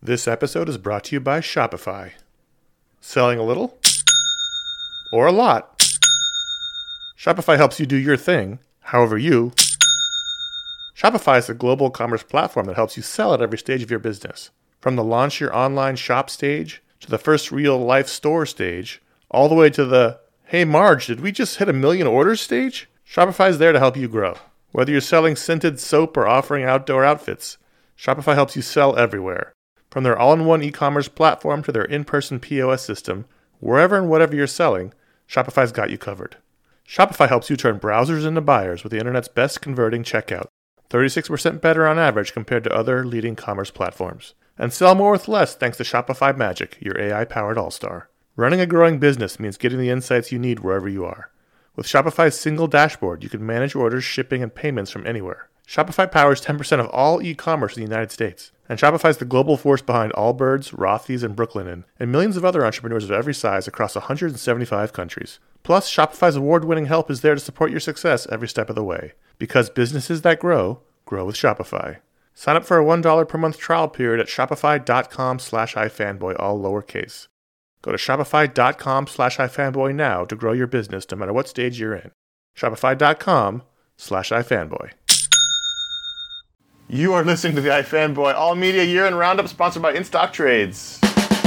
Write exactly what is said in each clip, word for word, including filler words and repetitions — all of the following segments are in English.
This episode is brought to you by Shopify. Selling a little? Or a lot? Shopify helps you do your thing, however you. Shopify is a global commerce platform that helps you sell at every stage of your business. From the launch your online shop stage, to the first real-life store stage, all the way to the, hey Marge, did we just hit a million orders stage? Shopify is there to help you grow. Whether you're selling scented soap or offering outdoor outfits, Shopify helps you sell everywhere. From their all-in-one e-commerce platform to their in-person P O S system, wherever and whatever you're selling, Shopify's got you covered. Shopify helps you turn browsers into buyers with the internet's best converting checkout, thirty-six percent better on average compared to other leading commerce platforms. And sell more with less thanks to Shopify Magic, your A I-powered all-star. Running a growing business means getting the insights you need wherever you are. With Shopify's single dashboard, you can manage orders, shipping, and payments from anywhere. Shopify powers ten percent of all e-commerce in the United States. And Shopify's the global force behind Allbirds, Rothy's, and Brooklinen, and millions of other entrepreneurs of every size across one hundred seventy-five countries. Plus, Shopify's award-winning help is there to support your success every step of the way. Because businesses that grow, grow with Shopify. Sign up for a one dollar per month trial period at shopify.com slash ifanboy, all lowercase. Go to shopify.com slash ifanboy now to grow your business no matter what stage you're in. Shopify.com slash ifanboy. You are listening to the iFanboy All Media Year-End Roundup, sponsored by InStock Trades.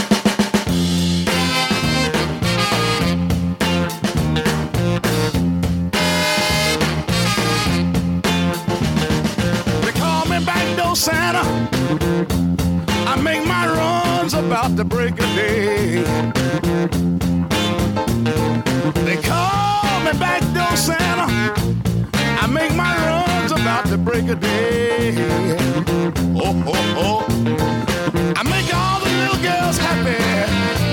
They call me Backdoor Santa. I make my runs about the break of day. They call me Backdoor Santa. I make my runs about the break of day. Oh, oh, oh. I make all the little girls happy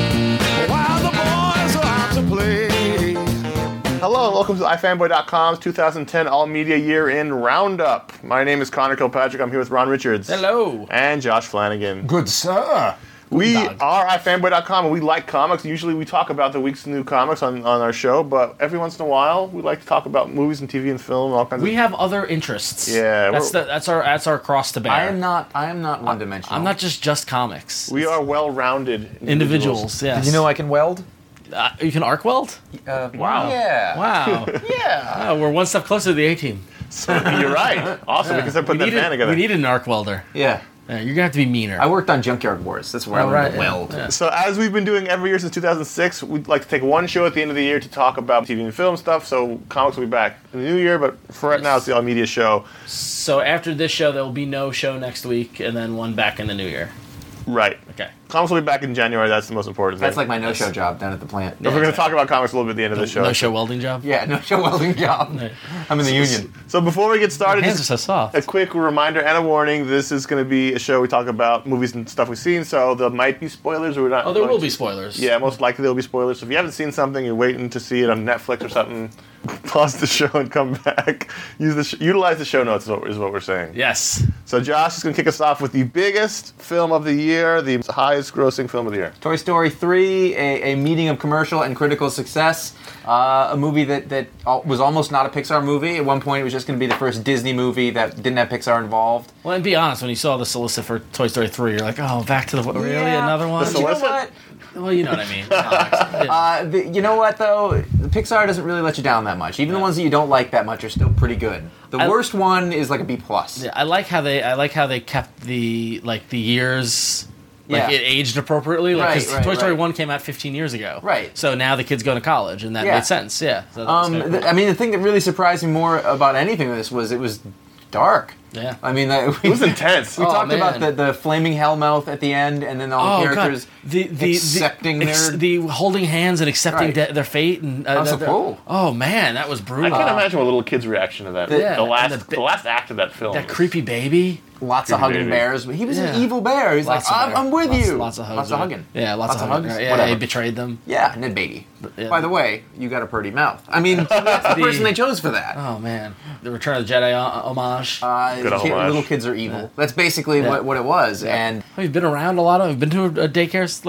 while the boys are out to play. Hello and welcome to iFanboy dot com's two thousand ten All Media Year-End Roundup. My name is Connor Kilpatrick. I'm here with Ron Richards. Hello. And Josh Flanagan. Good sir. We dog. are iFanboy dot com and we like comics. Usually we talk about the week's new comics on, on our show, but every once in a while we like to talk about movies and T V and film and all kinds We of have other interests. Yeah, that's we're- the, that's our that's our cross to bear. I am not. I am not one-dimensional. I'm not just just comics. We are well-rounded individuals. Individuals. Yes. Did you know I can weld? uh, you can arc weld? Uh, Wow. Yeah. Wow. Yeah. Oh, we're one step closer to the A-team. So you're right. Awesome. We can start putting that needed, band together. we needed an arc welder. Yeah. Yeah, you're gonna have to be meaner. I worked on Junkyard Wars. That's where Oh, I learned right, to yeah, weld. yeah. So as we've been doing every year since two thousand six, we'd like to take one show at the end of the year to talk about T V and film stuff. So comics will be back in the new year, but for right now it's the All Media show. So after this show, there will be no show next week, and then one back in the new year. Right. Okay. Comics will be back in January. That's the most important thing. That's like my no-show job down at the plant. But we're going to talk about comics a little bit at the end of the show. No show welding job. Yeah, no-show welding job. I'm in the union. So before we get started, Hands are just so soft. a quick reminder and a warning. This is going to be a show we talk about movies and stuff we've seen, so there might be spoilers. Or we're not Oh, there going will to- be spoilers. Yeah, most likely there will be spoilers. So if you haven't seen something, you're waiting to see it on Netflix or something, pause the show and come back. Use the sh- utilize the show notes is what, is what we're saying. Yes. So Josh is going to kick us off with the biggest film of the year, the highest grossing film of the year. Toy Story three, a, a meeting of commercial and critical success. Uh, a movie that, that al- was almost not a Pixar movie. At one point, it was just going to be the first Disney movie that didn't have Pixar involved. Well, and be honest, when you saw the solicit for Toy Story three, you're like, oh, back to the really Yeah. another one. The You know solicit? what? Well, you know what I mean. Comics. Yeah. Uh, the, you know what, though? Pixar doesn't really let you down that much. Even the ones that you don't like that much are still pretty good. The I- worst one is like a B plus. Yeah, I like how they I like how they kept the like the years like Yeah. it aged appropriately. Like, 'cause Right, right, Toy Story right. one came out fifteen years ago. Right. So now the kid's going to college, and that Yeah. made sense. Yeah. So that was Um, kinda th- cool. I mean, the thing that really surprised me more about anything of this was it was dark. Yeah. I mean, that, we, It was intense. we Oh, talked about the, man. the flaming hellmouth at the end, and then all the Oh characters god, the the accepting the, ex- their. the holding hands and accepting Right. de- their fate, and uh, That was the- so cool. Oh man, that was I brutal. can't imagine what little kid's reaction to that. Yeah, the and last, the the, bi- last act of that film. That creepy baby. Lots of Creepy hugging baby. bears. He was an Yeah. evil bear. He's Lots like, of I'm, bear. I'm with Lots- you. Lots of hugs. Lots of hugging. Yeah, lots, Lots of of hugging. hugs. Yeah, Whatever. he betrayed them. Yeah, Ned Beatty. Yeah. By the way, you got a pretty mouth. I mean, that's the person they chose for that. Oh man, the Return of the Jedi o- homage. Uh, Good kid- homage. little kids are evil. That's basically Yeah. what, what it was. Yeah. And We've been around a lot. Of, we've been to a, a daycare like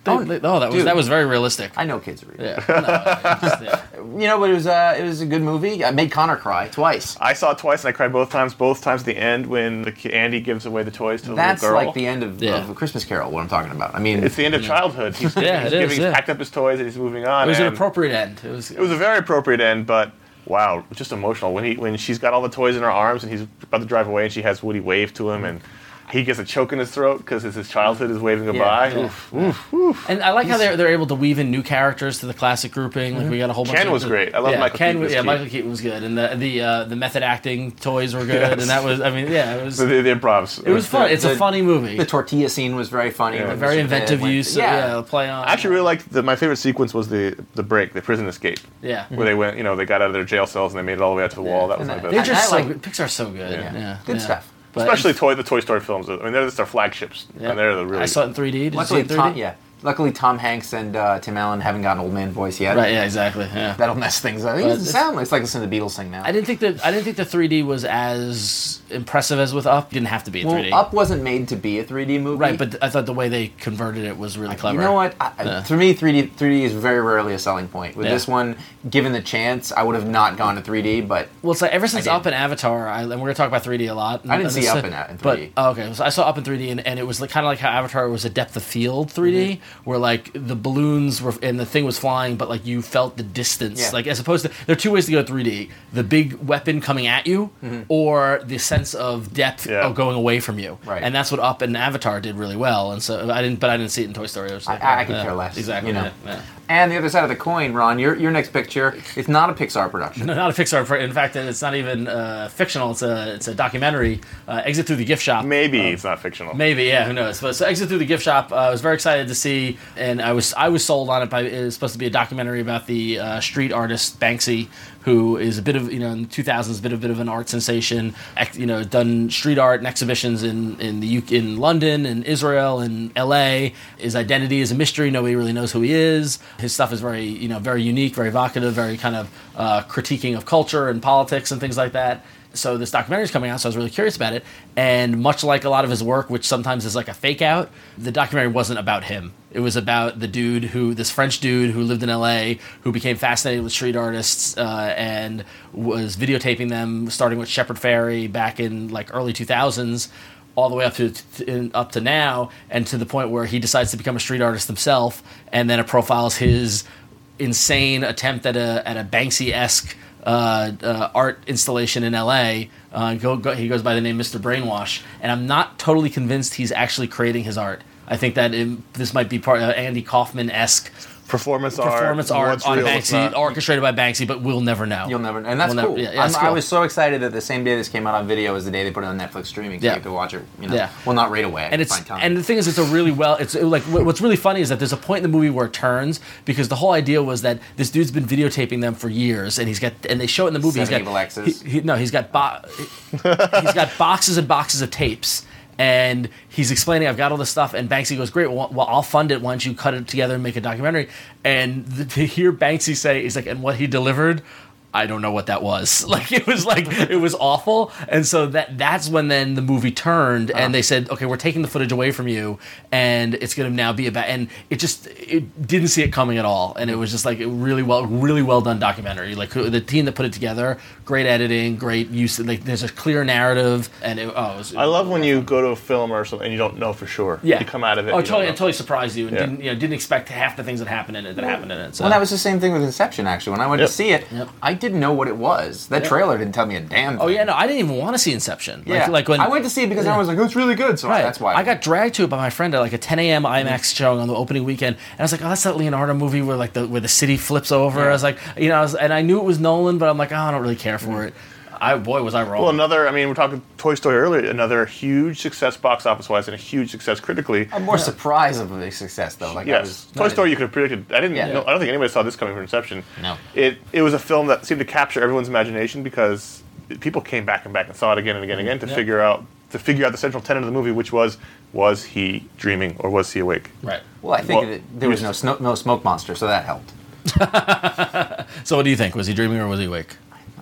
They, Oh, they- oh, that was dude. that was very realistic. I know kids read. Yeah. No, it's just- yeah. You know, but it was uh, it was a good movie. I made Connor cry twice. I saw it twice and I cried both times. Both times at the end when the, ki- Andy gives away the toys to the That's little girl. like the end of, Yeah. of A Christmas Carol. What I'm talking about. I mean, It's the end of childhood. He's, Yeah, he's it is, giving, he's yeah. packed up his toys and he's moving on. It was an and appropriate end. It was. It was a very appropriate end, but wow, just emotional. When he when she's got all the toys in her arms and he's about to drive away and she has Woody wave to him and he gets a choke in his throat because his childhood is waving goodbye. yeah. Oof, oof, oof. And I like how they're they're able to weave in new characters to the classic grouping. Like we got a whole bunch. Ken of was great. I love yeah, Michael Ken, Keaton as Yeah, Keaton. Michael Keaton was good, and the the uh, the method acting toys were good, Yes. and that was. I mean, yeah, it was. The, the, the improvs. It was fun. the- It's a the- funny movie. the tortilla scene was very funny. Yeah. When Very she- inventive when- use. Of, yeah, play on. I actually really liked the, my favorite sequence was the the break, the prison escape, Yeah. where they went, you know, they got out of their jail cells and they made it all the way out to the wall. That was And my that- best. They're just I so like- good. Pixar's so good. Yeah. Yeah, Good yeah. stuff. But- Especially toy the Toy Story films. I mean, they're just their flagships, Yeah. and they're the really. I saw it in three D. Did you see Luckily, it in Tom, three D? yeah. Luckily, Tom Hanks and uh, Tim Allen haven't got an old man voice yet. Right. Yeah. Exactly. Yeah. That'll mess things up. It But doesn't it's- sound. It's like listening to the Beatles sing now. I didn't think that I didn't think the three D was as impressive as with Up. It didn't have to be in well, three D. Up wasn't made to be a three D movie. Right, but I thought the way they converted it was really clever. You know what? I, Yeah. To me, three D three D is very rarely a selling point. With Yeah. this one, given the chance, I would have not gone to three D. But Well, it's like ever since did. Up and Avatar, I, and we're gonna talk about three D a lot. I didn't and see this- Up in- in but, three D. oh, okay, so I saw Up in three D, and, and it was like, kind of like how Avatar was a depth of field three D, Mm-hmm. where like the balloons were and the thing was flying, but like you felt the distance. Yeah. Like as opposed to there are two ways to go three D: the big weapon coming at you, Mm-hmm. or the sense of depth Yeah. of going away from you. Right. And that's what Up and Avatar did really well. And so I didn't, but I didn't see it in Toy Story. It was like, I- I could yeah, care less, Exactly. you know. yeah, yeah. and the other side of the coin, Ron, your your next picture, it's not a Pixar production. No, not a Pixar. pro- In fact, it's not even uh, fictional. It's a it's a documentary. Uh, Exit Through the Gift Shop. Maybe it's not fictional. Maybe, yeah, who knows? But so Exit Through the Gift Shop, uh, I was very excited to see, and I was I was sold on it. By it was supposed to be a documentary about the uh, street artist Banksy, who is a bit of you know in the two thousands, a bit of bit of an art sensation. Ex, you know, done street art and exhibitions in in the U K, in London and Israel and L A. His identity is a mystery. Nobody really knows who he is. His stuff is very you know very unique, very evocative, very kind of uh, critiquing of culture and politics and things like that. So this documentary is coming out, so I was really curious about it. And much like a lot of his work, which sometimes is like a fake out, the documentary wasn't about him. It was about the dude who, this French dude who lived in L A, who became fascinated with street artists uh, and was videotaping them, starting with Shepard Fairey back in like early two thousands, all the way up to, to in, up to now, and to the point where he decides to become a street artist himself, and then it profiles his insane attempt at a at a Banksy-esque uh, uh, art installation in L A. Uh, go, go, he goes by the name Mister Brainwash, and I'm not totally convinced he's actually creating his art. I think that it, this might be part of Andy Kaufman-esque Performance art. performance art what's on real, what's Banksy, not. orchestrated by Banksy, but we'll never know. You'll never, and that's We'll never- cool. yeah, yeah, I'm- it's I cool. was so excited that the same day this came out on video was the day they put it on Netflix streaming, so Yeah. you could watch it. You know, Yeah. well, not right away. I and could it's find time. and the thing is, it's a really well. It's like what- what's really funny is that there's a point in the movie where it turns because the whole idea was that this dude's been videotaping them for years, and he's got and they show it in the movie. Seven he's evil got exes. he, he, no, he's got bo- he's got boxes and boxes of tapes. And he's explaining, I've got all this stuff, and Banksy goes, great, well, well I'll fund it. Why don't you cut it together and make a documentary? And the, to hear Banksy say, he's like, and what he delivered, I don't know what that was. Like, it was like, it was awful. And so that that's when then the movie turned, and they said, okay, we're taking the footage away from you, and it's going to now be about, and it just, it didn't see it coming at all. And it was just like, a really well, really well done documentary. Like, who- the team that put it together, great editing, great use, like, there's a clear narrative, and it, oh, it was, I love when you go to a film or something and you don't know for sure. yeah. You come out of it. Oh, you don't totally, know. it totally surprised you, and Yeah. didn't you know didn't expect half the things that happened in it that happened in it. So. well, that was the same thing with Inception. Actually, when I went Yep. to see it, Yep. I didn't know what it was. That Yeah. trailer didn't tell me a damn thing. Oh yeah, no, I didn't even want to see Inception. Like, yeah. like when I went to see it because everyone was like, "Oh, it's really good," so Right. that's why I got dragged to it by my friend at like a ten a.m. IMAX showing on the opening weekend, and I was like, "Oh, that's that Leonardo movie where like the where the city flips over." Yeah. I was like, you know, I was, and I knew it was Nolan, but I'm like, oh, I don't really care for it. I boy was I wrong. Well, another, I mean, we're talking Toy Story earlier, another huge success box office wise and a huge success critically. I'm more surprised of the success though. Like, I Yes, was Toy Story you could have predicted. I didn't. Yeah. Know, I don't think anybody saw this coming from Inception. No. It it was a film that seemed to capture everyone's imagination because people came back and back and saw it again and again and again to Yeah. figure out to figure out the central tenet of the movie, which was was he dreaming or was he awake? right. Well, I think Well, that there was no sno- no smoke monster, so that helped. So, what do you think? Was he dreaming or was he awake? I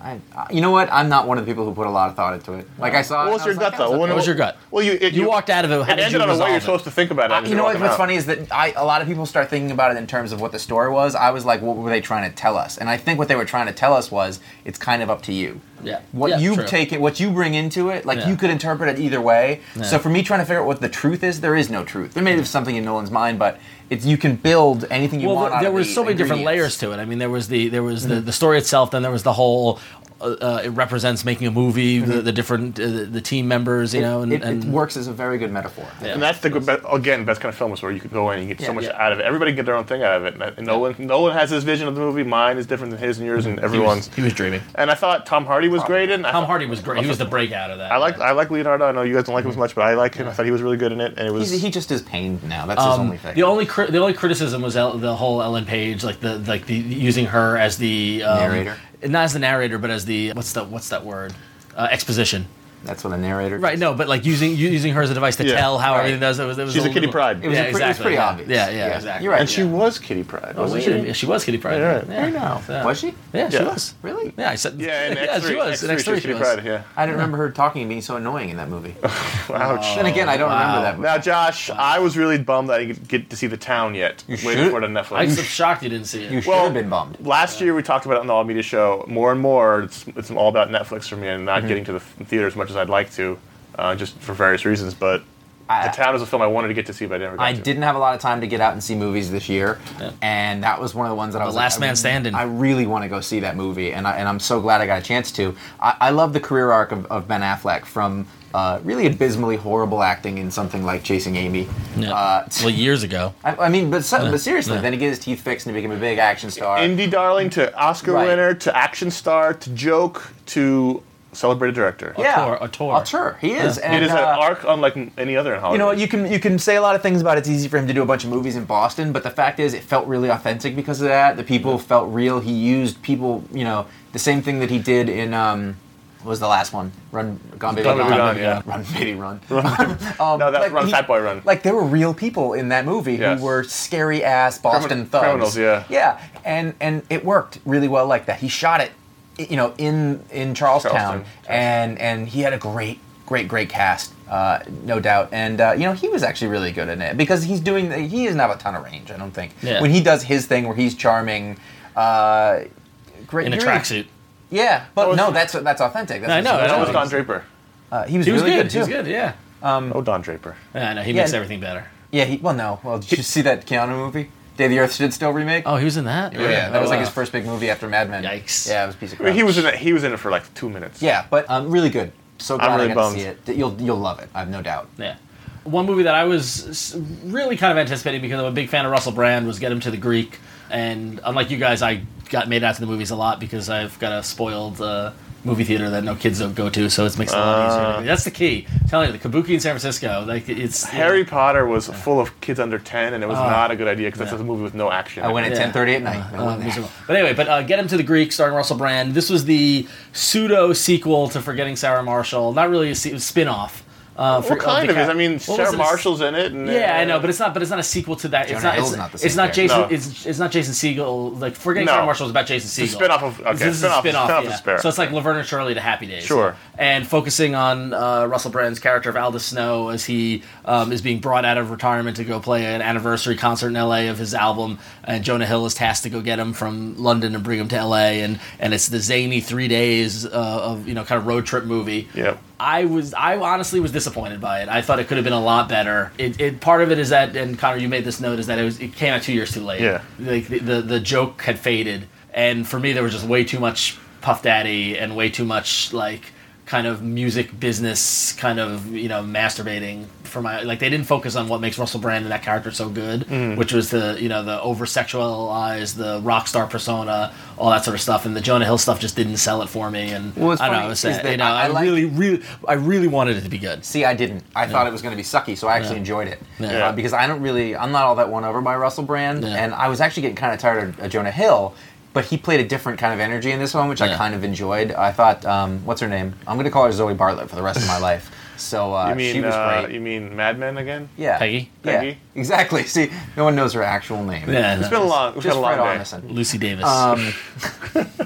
I, I, you know what? I'm not one of the people who put a lot of thought into it. Like I saw. What it was and I your like, gut that though? okay. What was your gut? Well, you it, You walked out of it. How It did ended you on a way resolve you're it? supposed to think about it. Uh, as you you're know what, walking what's out. funny is that I, a lot of people start thinking about it in terms of what the story was. I was like, what were they trying to tell us? And I think what they were trying to tell us was it's kind of up to you. Yeah. What Yeah, you true. take it, what you bring into it, like Yeah. you could interpret it either way. Yeah. So for me, trying to figure out what the truth is, there is no truth. There may be something in Nolan's mind, but it's you can build anything you Well, want. th- out there of was the so many different ingredients. layers to it. I mean, there was the there was the, the story itself. Then there was the whole. Uh, uh, it represents making a movie. The, the different uh, the team members, you know, and, It, it and works as a very good metaphor. Yeah. And that's the good, be- again best kind of film is where you can go in and you get so Yeah. much Yeah. out of it. Everybody can get their own thing out of it. And, and Nolan, Nolan has his vision of the movie. Mine is different than his and yours and he was, everyone's. he was dreaming. And I thought Tom Hardy was great in. I Tom thought- Hardy was great. He was the breakout of that. I like I like Leonardo. I know you guys don't like him as much, but I like him. Yeah. I thought he was really good in it, and it was. He's, he just is pained now. That's his Um, only thing. the only cri- the only criticism was El- the whole Ellen Page, like the like the using her as the um, Narrator? not as the narrator, but as the what's the what's that word? Uh, exposition. That's what a narrator. Right. No, but like using using her as a device to Yeah. tell how Right. everything does. It was, it was She's a Kitty little- Pryde. It was, Yeah, a pre- it was exactly, pretty yeah. obvious. Yeah, yeah, exactly. You're right. and she was Kitty Pryde, Oh, wasn't she, she? yeah, she was Kitty Pryde. Yeah, right. Yeah. I know. Yeah. Was she? Yeah, she Yeah. was. Really? Yeah, I said. Yeah, in yeah, X three, she was. X In three, X she three, was she Kitty was. Pryde. Yeah. I didn't remember her talking and being so annoying in that movie. Ouch. Then again, I don't Wow. remember that movie. Now, Josh, I was really bummed that I didn't get to see The Town yet. You Waiting should- for it on Netflix. I'm so shocked you didn't see it. You should Well, have been bummed. Last year we talked about it on the All Media Show. More and more, it's, it's all about Netflix for me and not Mm-hmm. getting to the th- theater as much as I'd like to, uh, just for various reasons. But I- The Town is a film I wanted to get to see, but I never got I to. didn't have a lot of time to get out and see movies this year, Yeah. and that was one of the ones that I was Last like, Man I- Standing. I really want to go see that movie, and I, and I'm so glad I got a chance to. I, I love the career arc of, of Ben Affleck from uh, really abysmally horrible acting in something like Chasing Amy. Yeah. Uh, well, years ago. I, I mean, but so, but seriously, Yeah. then he gets his teeth fixed and he became a big action star. Indie darling to Oscar Right. winner to action star to joke to celebrated director. yeah, Auteur, auteur. auteur. He is. And, It is an uh, arc unlike any other in Hollywood. You know, you can you can say a lot of things about it's easy for him to do a bunch of movies in Boston, but the fact is, it felt really authentic because of that. The people felt real. He used people, you know, the same thing that he did in um, what was the last one? Run, Gone Baby Gone Baby Gone. Gone, yeah. Run Baby Run. no, that like, Run he- Fat Boy Run. Like there were real people in that movie Yes. who were scary ass Boston Crimin- thugs. criminals, yeah. Yeah, and and it worked really well like that. He shot it, you know, in in Charlestown, Charleston, and and he had a great, great, great cast, uh, no doubt. And uh, you know, he was actually really good in it because he's doing. He doesn't have a ton of range, I don't think. Yeah. When he does his thing, where he's charming, uh, great In a you're really- tracksuit. Yeah, but That was- no, that's that's authentic. That's I what know, he I that know. was Don Draper. Uh, he was He was really good. good, He was too. good. Yeah. Oh, Don Draper. Yeah, I know. He Yeah, makes and- everything better. Yeah, he. Well, no. Well, did you see that Keanu movie, Day the Earth Stood Still remake? Oh, he was in that. yeah, yeah, that was like Oh, his first big movie after Mad Men. Yikes. Yeah, it was a piece of I mean, crap. he was in it. He was in it for like two minutes. Yeah, but um, really good. So glad really I got bummed. to see it. That You'll you'll love it. I have no doubt. Yeah. One movie that I was s- really kind of anticipating because I'm a big fan of Russell Brand was Get Him to the Greek. And unlike you guys, I got made out to the movies a lot because I've got a spoiled uh, movie theater that no kids don't go to, so it makes it a lot easier. to me. That's the key. I'm telling you, the Kabuki in San Francisco, like it's Harry Potter was full of kids under ten, and it was Oh. not a good idea because Yeah. that's a movie with no action. I went at Yeah. ten thirty at night. I Uh, went there. miserable. But anyway, but uh, Get Him to the Greek, starring Russell Brand. This was the pseudo sequel to Forgetting Sarah Marshall. Not really a se- spin-off. Uh, for- What kind the of is? ca- I mean, what Sarah was it? Marshall's in it. And, Yeah, uh, I know, but it's not. But it's not a sequel to that. It's Jonah not. Hill's It's not the it's same not Jason. character. It's it's not Jason Segel. Like Forgetting No. Sarah Marshall is about Jason Segel. It's a spin-off of- okay, This is a spin-off- spin-off, spin-off yeah. is fair. So it's like Laverne and Shirley to Happy Days. Sure. And focusing on uh, Russell Brand's character of Aldous Snow as he um, is being brought out of retirement to go play an anniversary concert in L A of his album, and Jonah Hill is tasked to go get him from London and bring him to L A. and and it's the zany three days uh, of you know kind of road trip movie. Yep. I was I honestly was disappointed by it. I thought it could have been a lot better. It, it part of it is that, and Connor, you made this note, is that it was it came out two years too late. Yeah. Like the, the the joke had faded, and for me there was just way too much Puff Daddy and way too much like kind of music business kind of you know masturbating for my like they didn't focus on what makes Russell Brand and that character so good, which was the you know the over sexualized the rock star persona, all that sort of stuff, and the Jonah Hill stuff just didn't sell it for me. And Well, what's I don't funny know, it was is sad. that you know, I- I I, like- really, really, I really wanted it to be good. See, I didn't. I thought it was going to be sucky, so I actually Yeah. enjoyed it. Yeah. Uh, because I don't really, I'm not all that won over by Russell Brand, Yeah. and I was actually getting kind of tired of uh, Jonah Hill, but he played a different kind of energy in this one, which I Yeah. kind of enjoyed. I thought, um, what's her name? I'm going to call her Zoe Bartlett for the rest of my life. So uh, You mean she was uh, great. you mean Mad Men again? Yeah. Peggy? Yeah, Peggy? exactly. See, no one knows her actual name. Yeah, It's been a long. We've Just had a long Fred day. Armisen. Lucy Davis. Um,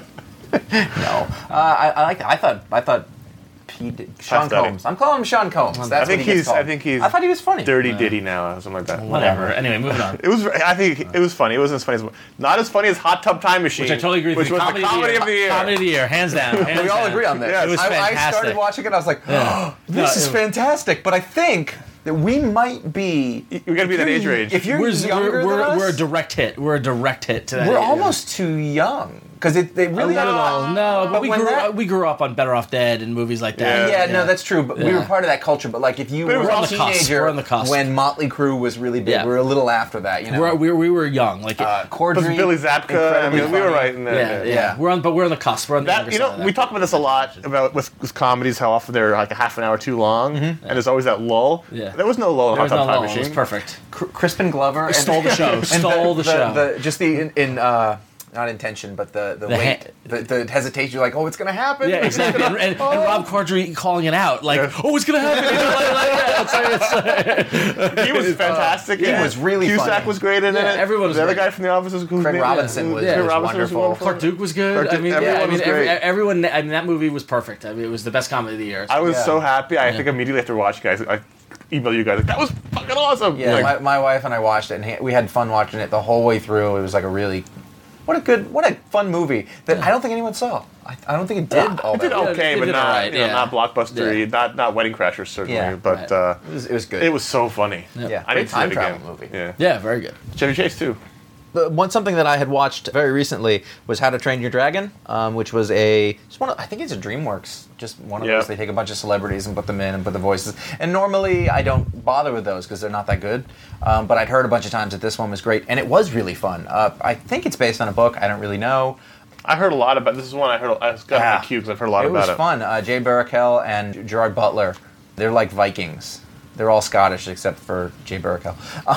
no, uh, I, I like that. I thought I thought Pete, Sean Daddy. Combs. I'm calling him Sean Combs. That's I think what he gets he's. called. I think he's. I thought he was funny. Dirty Diddy now, or something like that. Whatever. Anyway, moving on. It was. I think it was funny. It wasn't as funny as not as funny as Hot Tub Time Machine, Which I totally agree with. Which you. was comedy the comedy of the year. Comedy of the year, hands down. Hands we all down. agree on this. Yes. It was I, I fantastic. started watching it. I was like, Yeah. oh, this No, is it- fantastic. But I think that we might be. We gotta be that age range. If you're We're, younger we're, than us, we're a direct hit. We're a direct hit to that. we're age. almost too young because it they really Not at all. No, but, But we when grew that- we grew up on Better Off Dead and movies like that. Yeah. Yeah, no, that's true. But we Yeah. were part of that culture. But like, if you But it were was a on the cusp. teenager We're on the cusp. when Motley Crue was really big, Yeah. we were a little after that. You know, We're, we we were young. Like uh, It Cordry, was Billy Zabka. I incredibly mean, we were funny. right in there. yeah, yeah, yeah. We're on, but we're on the cusp. We're on the That younger you side know, of that. we talk about this a lot about with, with comedies, how often they're like a half an hour too long, and there's always that lull. Yeah. There was no lull in There was Hot no Tub Time lull. It was Machine. perfect. Cr- Crispin Glover and, Stole the show. and Stole the, show. The, just the in, in uh, not intention, but the the, The wait, ha- the, the hesitation. You're like, oh, it's gonna happen. Yeah, It's exactly. gonna- And, and, oh. and Rob Corddry calling it out, like, Yeah. "Oh, it's gonna happen." You know, like, like, yeah, it's like- it's like- He was fantastic. he in it. was really Cusack funny. was great in Yeah, it. everyone was the other great. guy from The Office was whose Craig name- Robinson yeah, was- Craig was Robinson wonderful. Clark Duke was good. Clark I Duke- mean, everyone yeah, I mean, was every, great. everyone. I mean, that movie was perfect. I mean, it was the best comedy of the year. I was Yeah. so happy. I think immediately after watching, guys, I emailed you guys. Like, that was fucking awesome. Yeah, Like, my, my wife and I watched it, and he, we had fun watching it the whole way through. It was like a really, what a good, what a fun movie that I don't think anyone saw. I, I don't think it did all it that did well. okay, it but did not alright, you know, yeah. not blockbuster, Yeah. not not Wedding Crashers certainly. Yeah, but right. uh, It was, it was good. it was so funny. yeah, I great need to see time it travel again. movie. Yeah, Yeah, very good. Chevy Chase too. The one something that I had watched very recently was How to Train Your Dragon, um, which was a just one of, I think it's a DreamWorks, just one of Yeah. those. They take a bunch of celebrities and put them in and put the voices. And normally I don't bother with those because they're not that good. Um, but I'd heard a bunch of times that this one was great, and it was really fun. Uh, I think it's based on a book. I don't really know. I heard a lot about this. Is one I heard. I got Yeah. in my queue because I've heard a lot It about was it. fun. Uh, Jay Baruchel and Gerard Butler, they're like Vikings. They're all Scottish except for Jay Baruchel.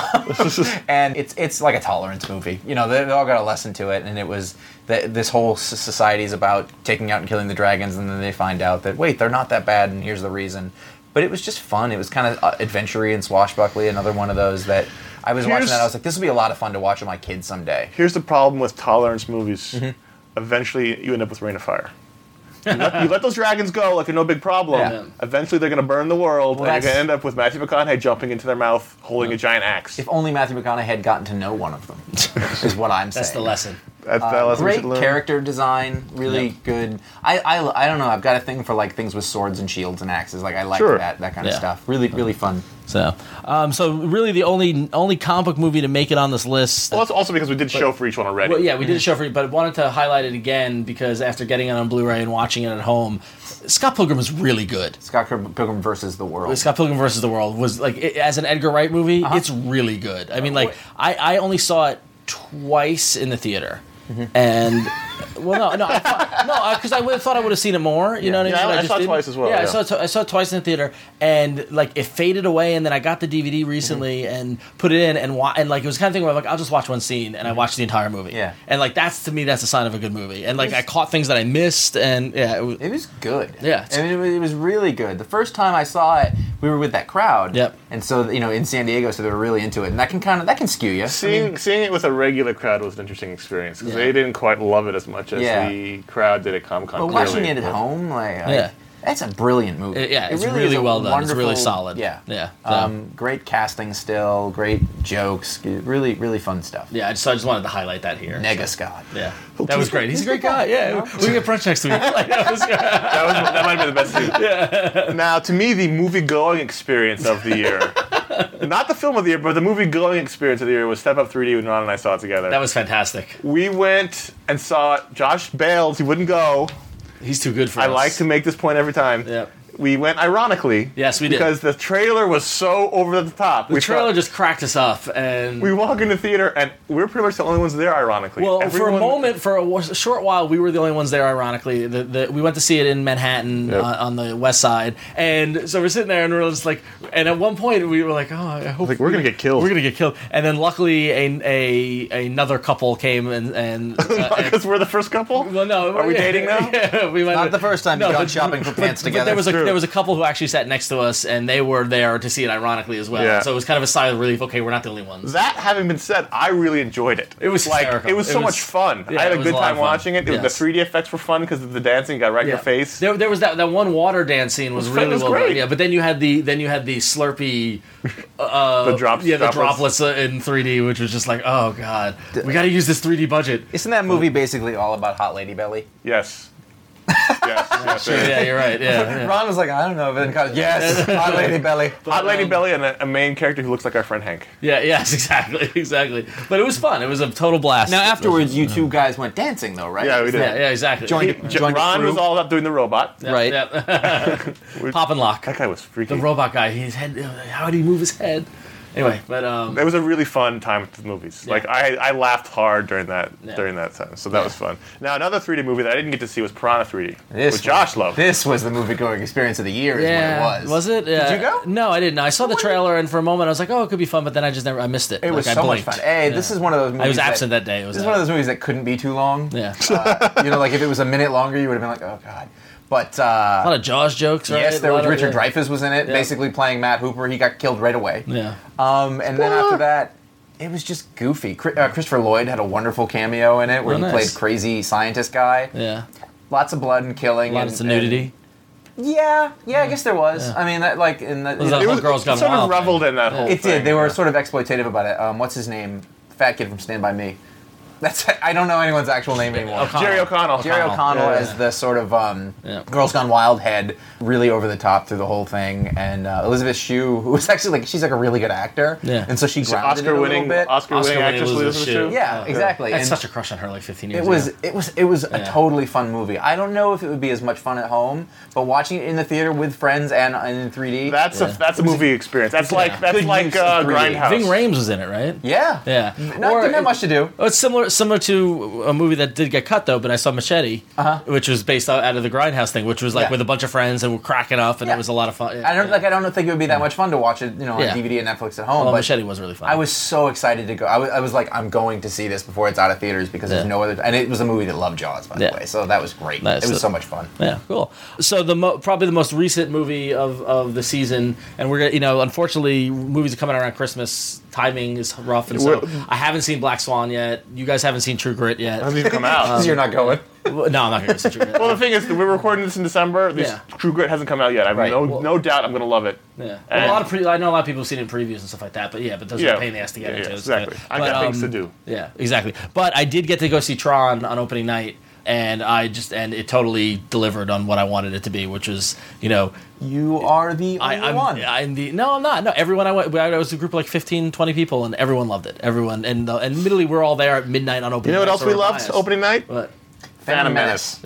And it's it's like a tolerance movie. You know, they, they all got a lesson to it, and it was that this whole s- society is about taking out and killing the dragons, and then they find out that, wait, they're not that bad, and here's the reason. But it was just fun. It was kind of uh, adventure-y and swashbuckly, another one of those that I was watching Here's- that, I was like, this will be a lot of fun to watch with my kids someday. Here's the problem with tolerance movies. Mm-hmm. Eventually, you end up with Rain of Fire. You let, you let those dragons go like they're no big problem. Yeah. Eventually, they're going to burn the world, Well, and you're that's- going to end up with Matthew McConaughey jumping into their mouth, holding a giant axe. If only Matthew McConaughey had gotten to know one of them, is what I'm saying. That's the lesson. That's that Uh, lesson we great should learn. character design, really Yeah. good. I, I, I don't know. I've got a thing for like things with swords and shields and axes. Like I like Sure. that that kind Yeah. of stuff. Really really fun. So, um, so really, the only only comic book movie to make it on this list. Well, that's also because we did show for each one already. Well, yeah, we did a show for you, but wanted to highlight it again because after getting it on Blu-ray and watching it at home, Scott Pilgrim was really good. Scott Pilgrim versus the World. Scott Pilgrim versus the World was like it, as an Edgar Wright movie, Uh-huh. it's really good. I mean, like I, I only saw it twice in the theater, and well, no, no, I thought, no, because I would have thought I would have seen it more. You know what I mean? Yeah, But I just saw it didn't. twice as well, Yeah, I yeah. saw it, I saw it twice in the theater, and like it faded away, and then I got the D V D recently and put it in, and wa- and like it was kind of thing where I'm like I'll just watch one scene, and I watched the entire movie. Yeah. and like that's to me that's a sign of a good movie, and like I caught things that I missed, and yeah, it was, It was good. Yeah, it's- I mean, it was, it was really good. The first time I saw it, we were with that crowd. Yep. And so, you know, in San Diego, so they were really into it, and that can kind of that can skew you. Seeing seeing it with a regular crowd was an interesting experience because Yeah. they didn't quite love it as much as Yeah. the crowd did at Comic Con. But watching it at home, like, like, Yeah. that's a brilliant movie. It- yeah, It it's is really a well done. It's really wonderful- solid. Yeah, Yeah, so- Um, great casting still, great jokes, really, really fun stuff. yeah. I just, I just wanted to highlight that here. Nega Scott. Yeah, that was great. He's a great guy. Yeah, we can get brunch next week. Like, that was great. That, was, that might have been the best thing. Yeah. Now, to me, the movie-going experience of the year, not the film of the year, but the movie-going experience of the year was Step Up three D when Ron and I saw it together. That was fantastic. we went and saw it. Josh bailed. He wouldn't go. He's too good for I us. like to make this point every time. Yep. We went ironically. Yes, we did. Because the trailer was so over the top. The we trailer thought- just cracked us up, and We walk into the theater, and we're pretty much the only ones there, ironically. well, for a Everyone- moment, for a, wa- short while, we were the only ones there. Ironically, the, the, we went to see it in Manhattan Yep. uh, on the West Side, and so we're sitting there, and we're just like, and at one point we were like, oh, I hope Like, we're gonna get killed. We're gonna get killed, and then luckily, a, a another couple came and and. Uh, Because we're the first couple? well, no, Are we dating now? Yeah, we might Not the first time you've gone shopping for pants but, together. But there was a True. there was a couple who actually sat next to us, and they were there to see it ironically as well. Yeah. So it was kind of a sigh of relief. Okay, we're not the only ones. That having been said, I really enjoyed it. It was like hysterical. it was It so was- much fun. yeah, I had it a was good a lot of time fun. watching it. It was, the Yes. three D effects were fun because the dancing got right in Yeah. your face. There, there was that, that one water dance scene was, It was- really it was well done. great. Yeah, but then you had the then you had the Slurpee, uh, The drops- yeah, the droplets. droplets uh, in three D, which was just like, oh god, we got to use this three D budget. Isn't that movie basically all about Hot Lady Belly? Yes. yes. yes Sure, yeah, you're right. Yeah, yeah. Ron was like, I don't know, but then kind of, yes, Hot Lady Belly. Hot Lady um, Belly and a, a main character who looks like our friend Hank. yeah, yes, exactly, exactly. But it was fun. It was a total blast. Now afterwards, you two guys went dancing though, right? Yeah, we did. yeah, yeah, exactly. Joined- He- J- Joined the Ron crew. was all about doing the robot. yeah, Right. yeah. Pop and lock. That guy was freaky. The robot guy. His head. How did he move his head? Anyway, but um, It was a really fun time with the movies. Yeah. Like I, I laughed hard during that Yeah. during that time, so that Yeah. was fun. Now another three D movie that I didn't get to see was Piranha three D, This which Josh was, loved. This was the movie going experience of the year, is yeah, what it was. it? Yeah. Did you go? No, I didn't. I saw the What? trailer, and for a moment I was like, "Oh, it could be fun," but then I just never. I missed it. It was Like, I so much blinked. fun. Hey, Yeah. this is one of those movies I was that- absent that day. It was This is uh, one of those movies that couldn't be too long. Yeah. Uh, you know, like if it was a minute longer, you would have been like, oh god. But a uh, lot of Jaws jokes, right? yes, there A was lot of- Richard yeah. Dreyfuss was in it, Yeah. basically playing Matt Hooper. He got killed right away. Yeah. Um, and then after that, it was just goofy. Chri- uh, Christopher Lloyd had a wonderful cameo in it where Oh, he nice. played crazy scientist guy. Yeah. Lots of blood and killing. Lots and, of nudity. and- yeah, yeah, I guess there was. Yeah. I mean, that like in the, Was that It whole was Girls it Gone sort of Wild reveled thing. in that Yeah. whole it thing. did. They were yeah. sort of exploitative about it. Um, what's his name? Fat kid from Stand by Me. That's I don't know anyone's actual name anymore. O'Connell. Jerry O'Connell. Jerry O'Connell Yeah, as yeah. the sort of um, Yeah. Girls Gone Wild head, really over the top through the whole thing, and uh, Elizabeth Shue, who was actually like she's like a really good actor, Yeah. and so she She's grounded it a Oscar-winning, little bit. Oscar-winning Oscar-winning actress Elizabeth Elizabeth Shue. Shue. Yeah, exactly. I had And such a crush on her like fifteen years it was ago. it was it was a Yeah. totally fun movie. I don't know if it would be as much fun at home, but watching it in the theater with friends and, and in three D. That's Yeah. a that's a movie experience. That's Yeah. like that's Good like use of uh, three D. Grindhouse. Ving Rhames was in it, right? yeah, Yeah. No, Or didn't have it- much to do. Oh, it's similar similar to a movie that did get cut though, but I saw Machete, Uh-huh. which was based out, out of the Grindhouse thing, which was like Yeah. with a bunch of friends and we're cracking up, and Yeah. it was a lot of fun. Yeah, I don't yeah. like. I don't think it would be that much fun to watch it, you know, Yeah. on D V D and Netflix at home. Well, but Machete was really fun. I was so excited to go. I was, I was like, I'm going to see this before it's out of theaters because there's Yeah. no other. And it was a movie that loved Jaws, by Yeah. the way. So that was great. Nice. It was so much fun. Yeah, cool. So the mo- probably the most recent movie of, of the season, and we're gonna, you know, unfortunately, movies are coming around Christmas. Timing is rough, and so We're- I haven't seen Black Swan yet. You guys haven't seen True Grit yet. It hasn't even come out. Because you're not going. Well, no, I'm not going to see True Grit. Well, the thing is, we're recording this in December. This Yeah. True Grit hasn't come out yet. I have Right. no Well- no doubt I'm going to love it. Yeah, well, And- a lot of pre- I know a lot of people have seen it in previews and stuff like that, but yeah, but those are Yeah. a pain in the ass to get Yeah, into. yeah, so- exactly. I but, got things um, to do. Yeah, exactly. But I did get to go see Tron on opening night, and I just and it totally delivered on what I wanted it to be, which was, you know, You are the I, only I'm, one. I'm the no, I'm not. No, everyone I went. I was a group of like fifteen, twenty people, and everyone loved it. Everyone, and the, and admittedly, we're all there at midnight on opening. You know what night, else so we we're loved biased. opening night? What? Phantom Menace.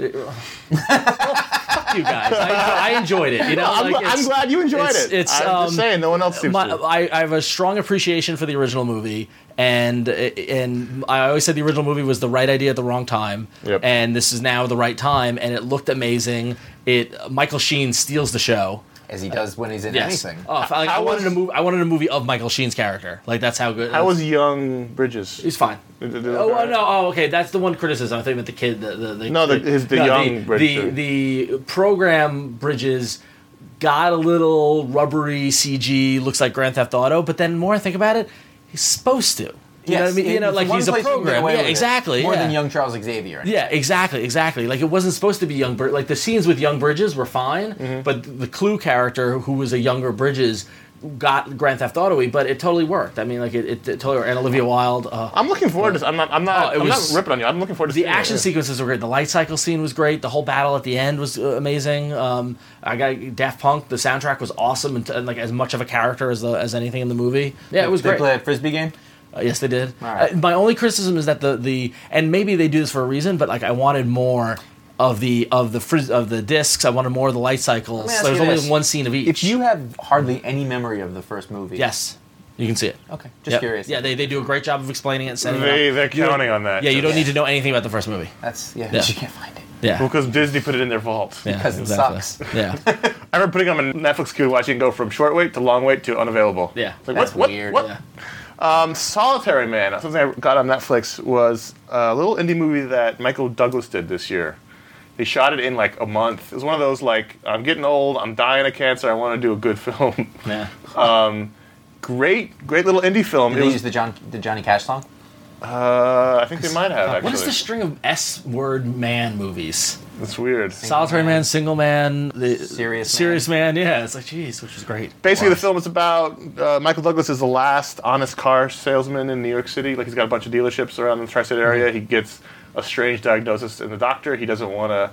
Fuck you guys. I, I enjoyed it. You know, I'm, like, gl- I'm it's- glad you enjoyed it's- it. It's, I'm um, just saying, no one else seems my, to. I, I have a strong appreciation for the original movie, and and I always said the original movie was the right idea at the wrong time, Yep. and this is now the right time, and it looked amazing. It Michael Sheen steals the show. As he does when he's in Yes. anything. Oh, if I, like, I How wanted was- a movie. I wanted a movie of Michael Sheen's character. Like that's how good. How was young Bridges? He's fine. Did- did- did- Oh well, no! Oh, okay. That's the one criticism. I think with the kid. The, the, the No, the- his- the young the, Bridges. the the program Bridges got a little rubbery C G. Looks like Grand Theft Auto. But then, the more I think about it, he's supposed to. You know what I mean? You know, it's like one he's a place you can get program. away Yeah, with it. exactly. More yeah. than young Charles Xavier. Yeah, exactly, exactly. Like it wasn't supposed to be young Brid- like the scenes with young Bridges were fine, Mm-hmm. but the Clue character who was a younger Bridges got Grand Theft Auto-y, but it totally worked. I mean, like it, it, it totally worked. And Olivia Wilde. Uh, I'm looking forward to. I'm not. I'm not. Oh, it I'm was- not ripping on you. I'm looking forward to the seeing action it. sequences were great. The light cycle scene was great. The whole battle at the end was uh, amazing. Um, I got Daft Punk. The soundtrack was awesome and, and like as much of a character as the as anything in the movie. Yeah, it was They great. play a frisbee game. Uh, yes, they did. All right. Uh, my only criticism is that the, the and maybe they do this for a reason, but like I wanted more of the of the frizz, of the discs. I wanted more of the light cycles. Let me ask There's you only this. one scene of each. If you have hardly any memory of the first movie, yes, you can see it. Okay, just Yep. curious. Yeah, they, they do a great job of explaining it and setting They it up. they're You don't- counting on that. Yeah, you don't Yeah. need to know anything about the first movie. That's yeah. Yeah. But you can't find it. Yeah, Well, because Disney put it in their vault. yeah, because it exactly. sucks. Yeah, I remember putting on a Netflix queue watching it go from short wait to long wait to unavailable. yeah. It's like, That's what, what, weird. What? Yeah. Um, Solitary Man, something I got on Netflix, was a little indie movie that Michael Douglas did this year. He shot it in like a month. It was one of those like, I'm getting old, I'm dying of cancer, I want to do a good film. Yeah. um, great, great little indie film. Did It they was, use the John the Johnny Cash song? uh, I think they might have actually. What is the string of S-word man movies? It's weird. Solitary Man, Single Man, the Serious Man. Serious Man. Yeah, it's like, geez, which is great. Basically, Wow. the film is about uh, Michael Douglas is the last honest car salesman in New York City. Like he's got a bunch of dealerships around the tri-state area. Mm-hmm. He gets a strange diagnosis in the doctor. He doesn't want to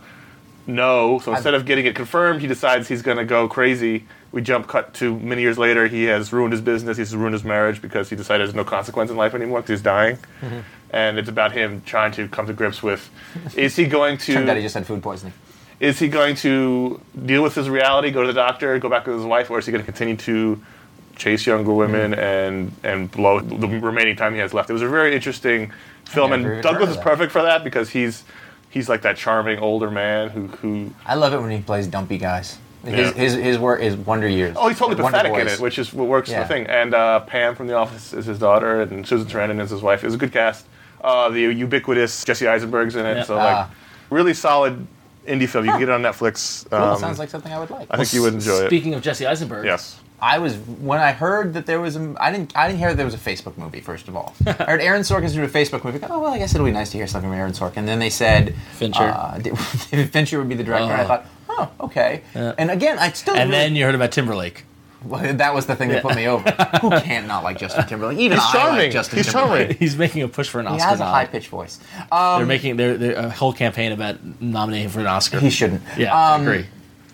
know, so instead of getting it confirmed, he decides he's going to go crazy. We jump cut to many years later. He has ruined his business. He's ruined his marriage because he decided there's no consequence in life anymore because he's dying. Mm-hmm. And it's about him trying to come to grips with: is he going to? Turned out he just had food poisoning. Is he going to deal with his reality, go to the doctor, go back with his wife, or is he going to continue to chase younger women Mm-hmm. and and blow the remaining time he has left? It was a very interesting film, never and even Douglas heard is of that. perfect for that because he's he's like that charming older man who who. I love it when he plays dumpy guys. His Yeah. his, his work is Wonder Years. Oh, he's totally Wonder pathetic in Boys. it, which is what works Yeah. the thing. And uh, Pam from The Office is his daughter, and Susan Sarandon is his wife. It was a good cast. Uh, the ubiquitous Jesse Eisenberg's in it, Yeah. so like Ah. really solid indie film. You can get it on Netflix. Cool, Um, sounds like something I would like. I think you would enjoy it. Speaking of Jesse Eisenberg, Yes. I was when I heard that there was a I didn't I didn't hear that there was a Facebook movie. First of all, I heard Aaron Sorkin's doing a Facebook movie. Oh well, I guess it'll be nice to hear something from Aaron Sorkin. And then they said Fincher. uh, David Fincher would be the director. And I Oh. thought, oh okay. Yeah. And again, I still and really, then you heard about Timberlake. well, that was the thing that put me over. Who can't not like Justin Timberlake? Even He's I charming. like Justin He's Timberlake. charming. He's making a push for an He Oscar has a nod. high pitched voice. Um, They're making their their a whole campaign about nominating him for an Oscar. he shouldn't. Yeah, I Um, agree.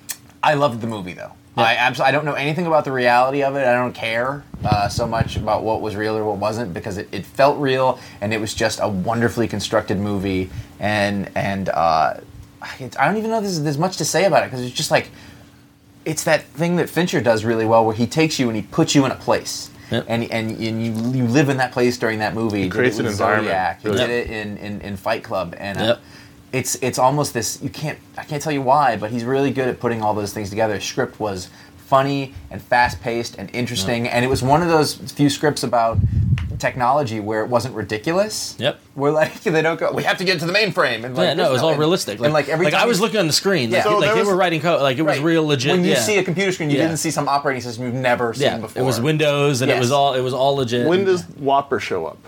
I loved the movie though. Yeah. I abs- I don't know anything about the reality of it. I don't care uh, so much about what was real or what wasn't because it, it felt real and it was just a wonderfully constructed movie. And and uh, I I don't even know if there's, there's much to say about it because it's just like it's that thing that Fincher does really well where he takes you and he puts you in a place. Yep. And, and and you you live in that place during that movie. He creates did it an with environment, Zodiac. He really. did it in, in, in Fight Club. And uh, Yep. it's it's almost this you can't I can't tell you why, but he's really good at putting all those things together. His script was funny and fast paced and interesting, and it was one of those few scripts about technology where it wasn't ridiculous. Yep. Where like they don't go, we have to get to the mainframe. And like, Yeah, no, it was all and- realistic. Like, and like every like I time was you- looking on the screen. Like, Yeah. So like there they was- were writing code. Like it was Right. real legit. When you yeah. see a computer screen, you Yeah. didn't see some operating system you've never seen yeah, before. it was Windows, and it Yes. was all it was all legit. When does Whopper show up?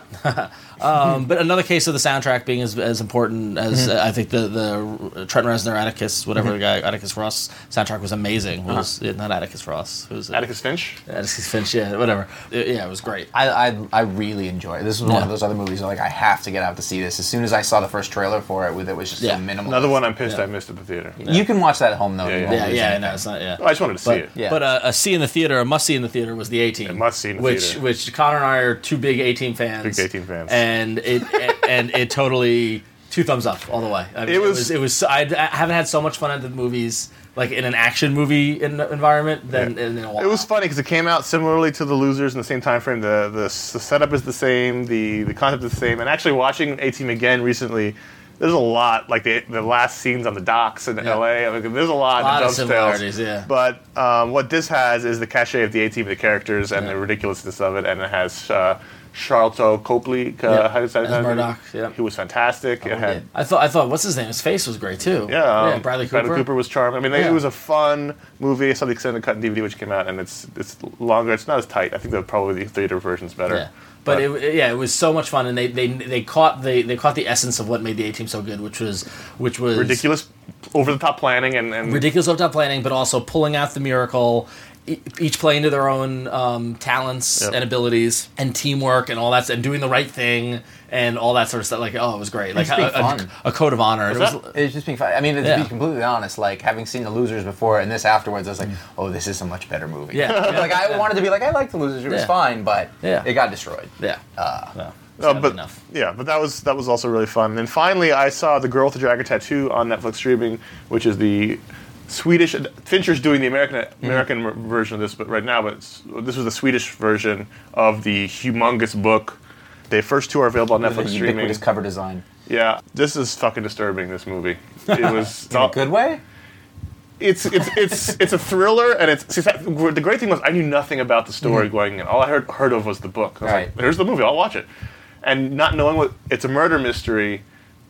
Um, but another case of the soundtrack being as, as important as Mm-hmm. uh, I think the the Trent Reznor Atticus, whatever the guy Atticus Ross soundtrack was amazing. It was Uh-huh. yeah, not Atticus Ross. It was uh, Atticus Finch? Atticus Finch. Yeah, whatever. It- yeah, it was great. I, I I really enjoy it. This was one Yeah. of those other movies where like I have to get out to see this. As soon as I saw the first trailer for it, with it was just Yeah. so minimal. Another one I'm pissed Yeah. I missed at the theater. You can watch that at home though. Yeah, You yeah. won't Yeah, lose yeah, anything. no, it's not. Yeah. I just wanted to see But, it. Yeah. but uh, a see in the theater, a must see in the theater was the A Team. A must see in the which, theater. Which Connor and I are two big A Team fans. Big A-Team fans. And it and it totally two thumbs up all the way. I mean, It it was- was it was. I, I haven't had so much fun at the movies like in an action movie in, environment than in, a while. It was funny because it came out similarly to The Losers in the same time frame. The, the the setup is the same, the the concept is the same. And actually, watching A-Team again recently, there's a lot like the the last scenes on the docks in L A. I mean, there's a lot, A lot of of dovetails. similarities, yeah. But um, what this has is the cachet of the A-Team, the characters, and Yeah. the ridiculousness of it, and it has. Uh, Charlton Copley, uh, Yeah, how does that as Murdoch, yeah. He was fantastic. It had, I thought I thought what's his name? His face was great too. yeah, um, Bradley Cooper. was charming. I mean, they, Yeah. it was a fun movie. I saw the extended cut in D V D, which came out, and it's it's longer. It's not as tight. I think that probably the theater version's better. Yeah. But it, yeah, it was so much fun, and they, they, they caught they, they caught the essence of what made the A Team so good, which was which was ridiculous, over the top planning, and, and ridiculous over top planning, but also pulling out the miracle, e- each playing to their own um, talents Yep. and abilities, and teamwork, and all that, and doing the right thing, and all that sort of stuff. Like, oh, it was great. Like It's being a, a, fun. a code of honor. It What's was, that? It's just being fun. I mean, to Yeah. be completely honest, like having seen The Losers before and this afterwards, I was like, oh, this is a much better movie. Yeah. like I Yeah. wanted to be like, I liked The Losers. It was Yeah. fine, but Yeah. it got destroyed. yeah. Uh, No, it's Uh, not but enough. yeah, but that was that was also really fun. And then finally, I saw The Girl with the Dragon Tattoo on Netflix streaming, which is the Swedish. Fincher's doing the American Mm-hmm. American ver- version of this, but right now, but it's, this was the Swedish version of the humongous book. The first two are available on the Netflix streaming. ubiquitous cover design. Yeah, this is fucking disturbing. This movie. It was In a good way? It's it's it's it's a thriller, and it's see, that- the great thing was I knew nothing about the story going in. All I heard heard of was the book. I was Right. like, here's the movie. I'll watch it, and not knowing what it's a murder mystery,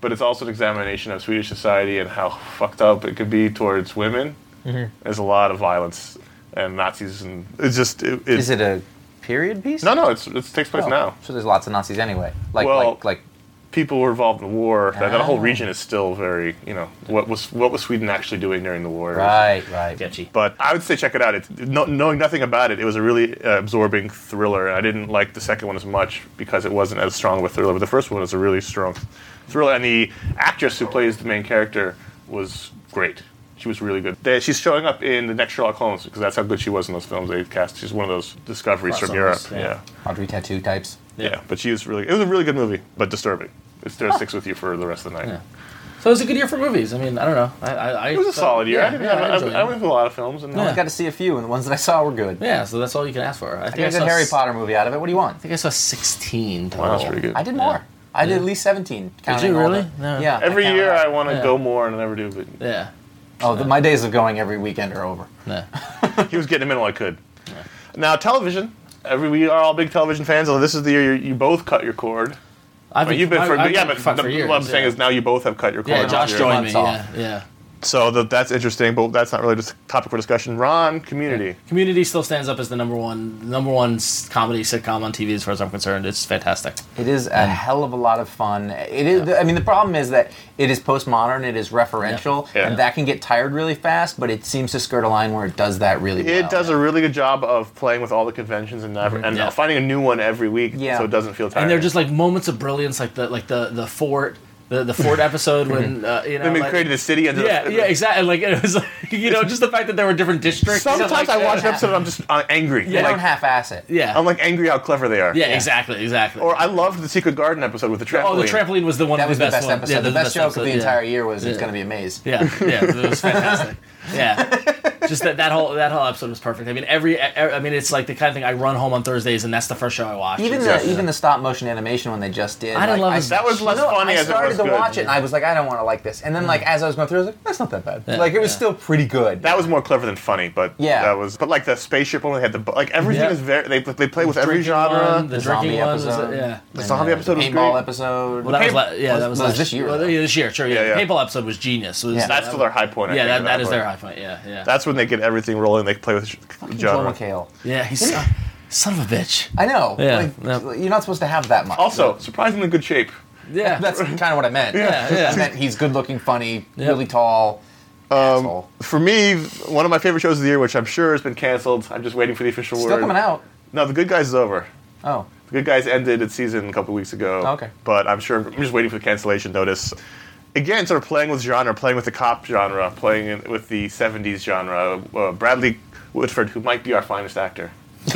but it's also an examination of Swedish society and how fucked up it could be towards women. Mm-hmm. There's a lot of violence and Nazis, and it's just it, it, Is it a period piece? no, no, it's it takes place Oh, now. So there's lots of Nazis anyway. Like Well, like like People were involved in the war. That, that whole Ah. region is still very, you know, what was what was Sweden actually doing during the war? right, right. Sketchy. But I would say check it out. It's, no, knowing nothing about it, it was a really uh, absorbing thriller. I didn't like the second one as much because it wasn't as strong of a thriller. But the first one was a really strong thriller, and the actress who plays the main character was great. She was really good. They, she's showing up in the next Sherlock Holmes because that's how good she was in those films they cast. She's one of those discoveries from Europe. Crossovers, Yeah. yeah. Audrey tattoo types. yeah, Yeah. But she was really. It was a really good movie, but disturbing. It still sticks with you for the rest of the night. Yeah. So it was a good year for movies. I mean, I don't know. I, I, I It was a felt- solid year. Yeah, I, didn't yeah, have, I I, enjoyed I it. went to a lot of films, and I got to see a few, and the ones that I saw were good. Yeah, so that's all you can ask for. I I think got I, a saw good Harry s- Potter movie out of it. What do you want? I think I saw sixteen total. wow, that's pretty good. I did more. I did at least seventeen. counting you all really? the- No. Yeah. Every counted year up. I want to Yeah. go more, and I never do. But Yeah. Oh, the, my days of going every weekend are over. No. he was getting them in while I could. Now television. Every we are all big television fans. Although this is the year you, you both cut your cord. I've Well, you've been I- for I've yeah, been but fucked the, for years, what I'm saying yeah. is now you both have cut your cord. Yeah, this Josh year. joined me. Months Yeah, yeah. So the, that's interesting, but that's not really just a topic for discussion. Ron, Community. Community still stands up as the number one, number one s- comedy sitcom on T V as far as I'm concerned. It's fantastic. It is a hell of a lot of fun. It is. I mean, the problem is that it is postmodern. It is referential, Yeah. and that can get tired really fast. But it seems to skirt a line where it does that really well. It does a really good job of playing with all the conventions and never, and Yeah. finding a new one every week, Yeah. so it doesn't feel tired. And they're just like moments of brilliance, like the like the the fort, the the fort episode when uh, you know. Then we like- created a city. And yeah, yeah, exactly. Like it was, like, you know, just the fact that there were different districts. Sometimes like, I watch an uh, episode and I'm just uh, angry. They Yeah. don't Like, half-ass it. Yeah, I'm like angry how clever they are. yeah, exactly, exactly. Or I loved the Secret Garden episode with the trampoline. oh, the trampoline was the one That of was the the best, best one. episode. Yeah, the, best joke episode, of the yeah. entire year was it's Yeah. going to be a maze. Yeah, yeah, it was fantastic. Yeah, just that, that whole that whole episode was perfect. I mean, every, every I mean, it's like the kind of thing I run home on Thursdays, and that's the first show I watch. Even It's- the even the stop motion animation when they just did. I didn't like, love it. That was less No, funny I as it started was to good. watch it and I was like, I don't want to like this. And then like as I was going through, I was like, that's not that bad. Like it was yeah. still pretty good. That was more clever than funny, but Yeah. that was. But like the spaceship one, they had the bu- like everything Yeah. is very. They they play with every Drinking genre. one, the, The drinking zombie one, was- episode. yeah. The And, zombie uh, episode was paintball great. episode. Well, that was, Paint- la- yeah, that was, was last- this year, Well, though. yeah, this year, sure. Yeah, Yeah, yeah. Paintball episode was genius. Was, Yeah. That's still their high point. I Yeah, think, that, at that is point. their high point. Yeah, yeah. That's when they get everything rolling. They play with Joel genre. McHale. yeah, he's uh, son of a bitch. I know. Yeah, Like, yeah. You're not supposed to have that much. Also, surprisingly good shape. Yeah, That's kind of what I meant. Yeah, yeah. I meant he's good looking, funny, Yep. really tall. asshole. For me, one of my favorite shows of the year, which I'm sure has been canceled. I'm just waiting for the official word. Still coming out. No, The Good Guys is over. Oh. The Good Guys ended its season a couple weeks ago. Oh, okay. But I'm sure I'm just waiting for the cancellation notice. Again, sort of playing with genre, playing with the cop genre, playing in, with the seventies genre. Uh, Bradley Whitford, who might be our finest actor,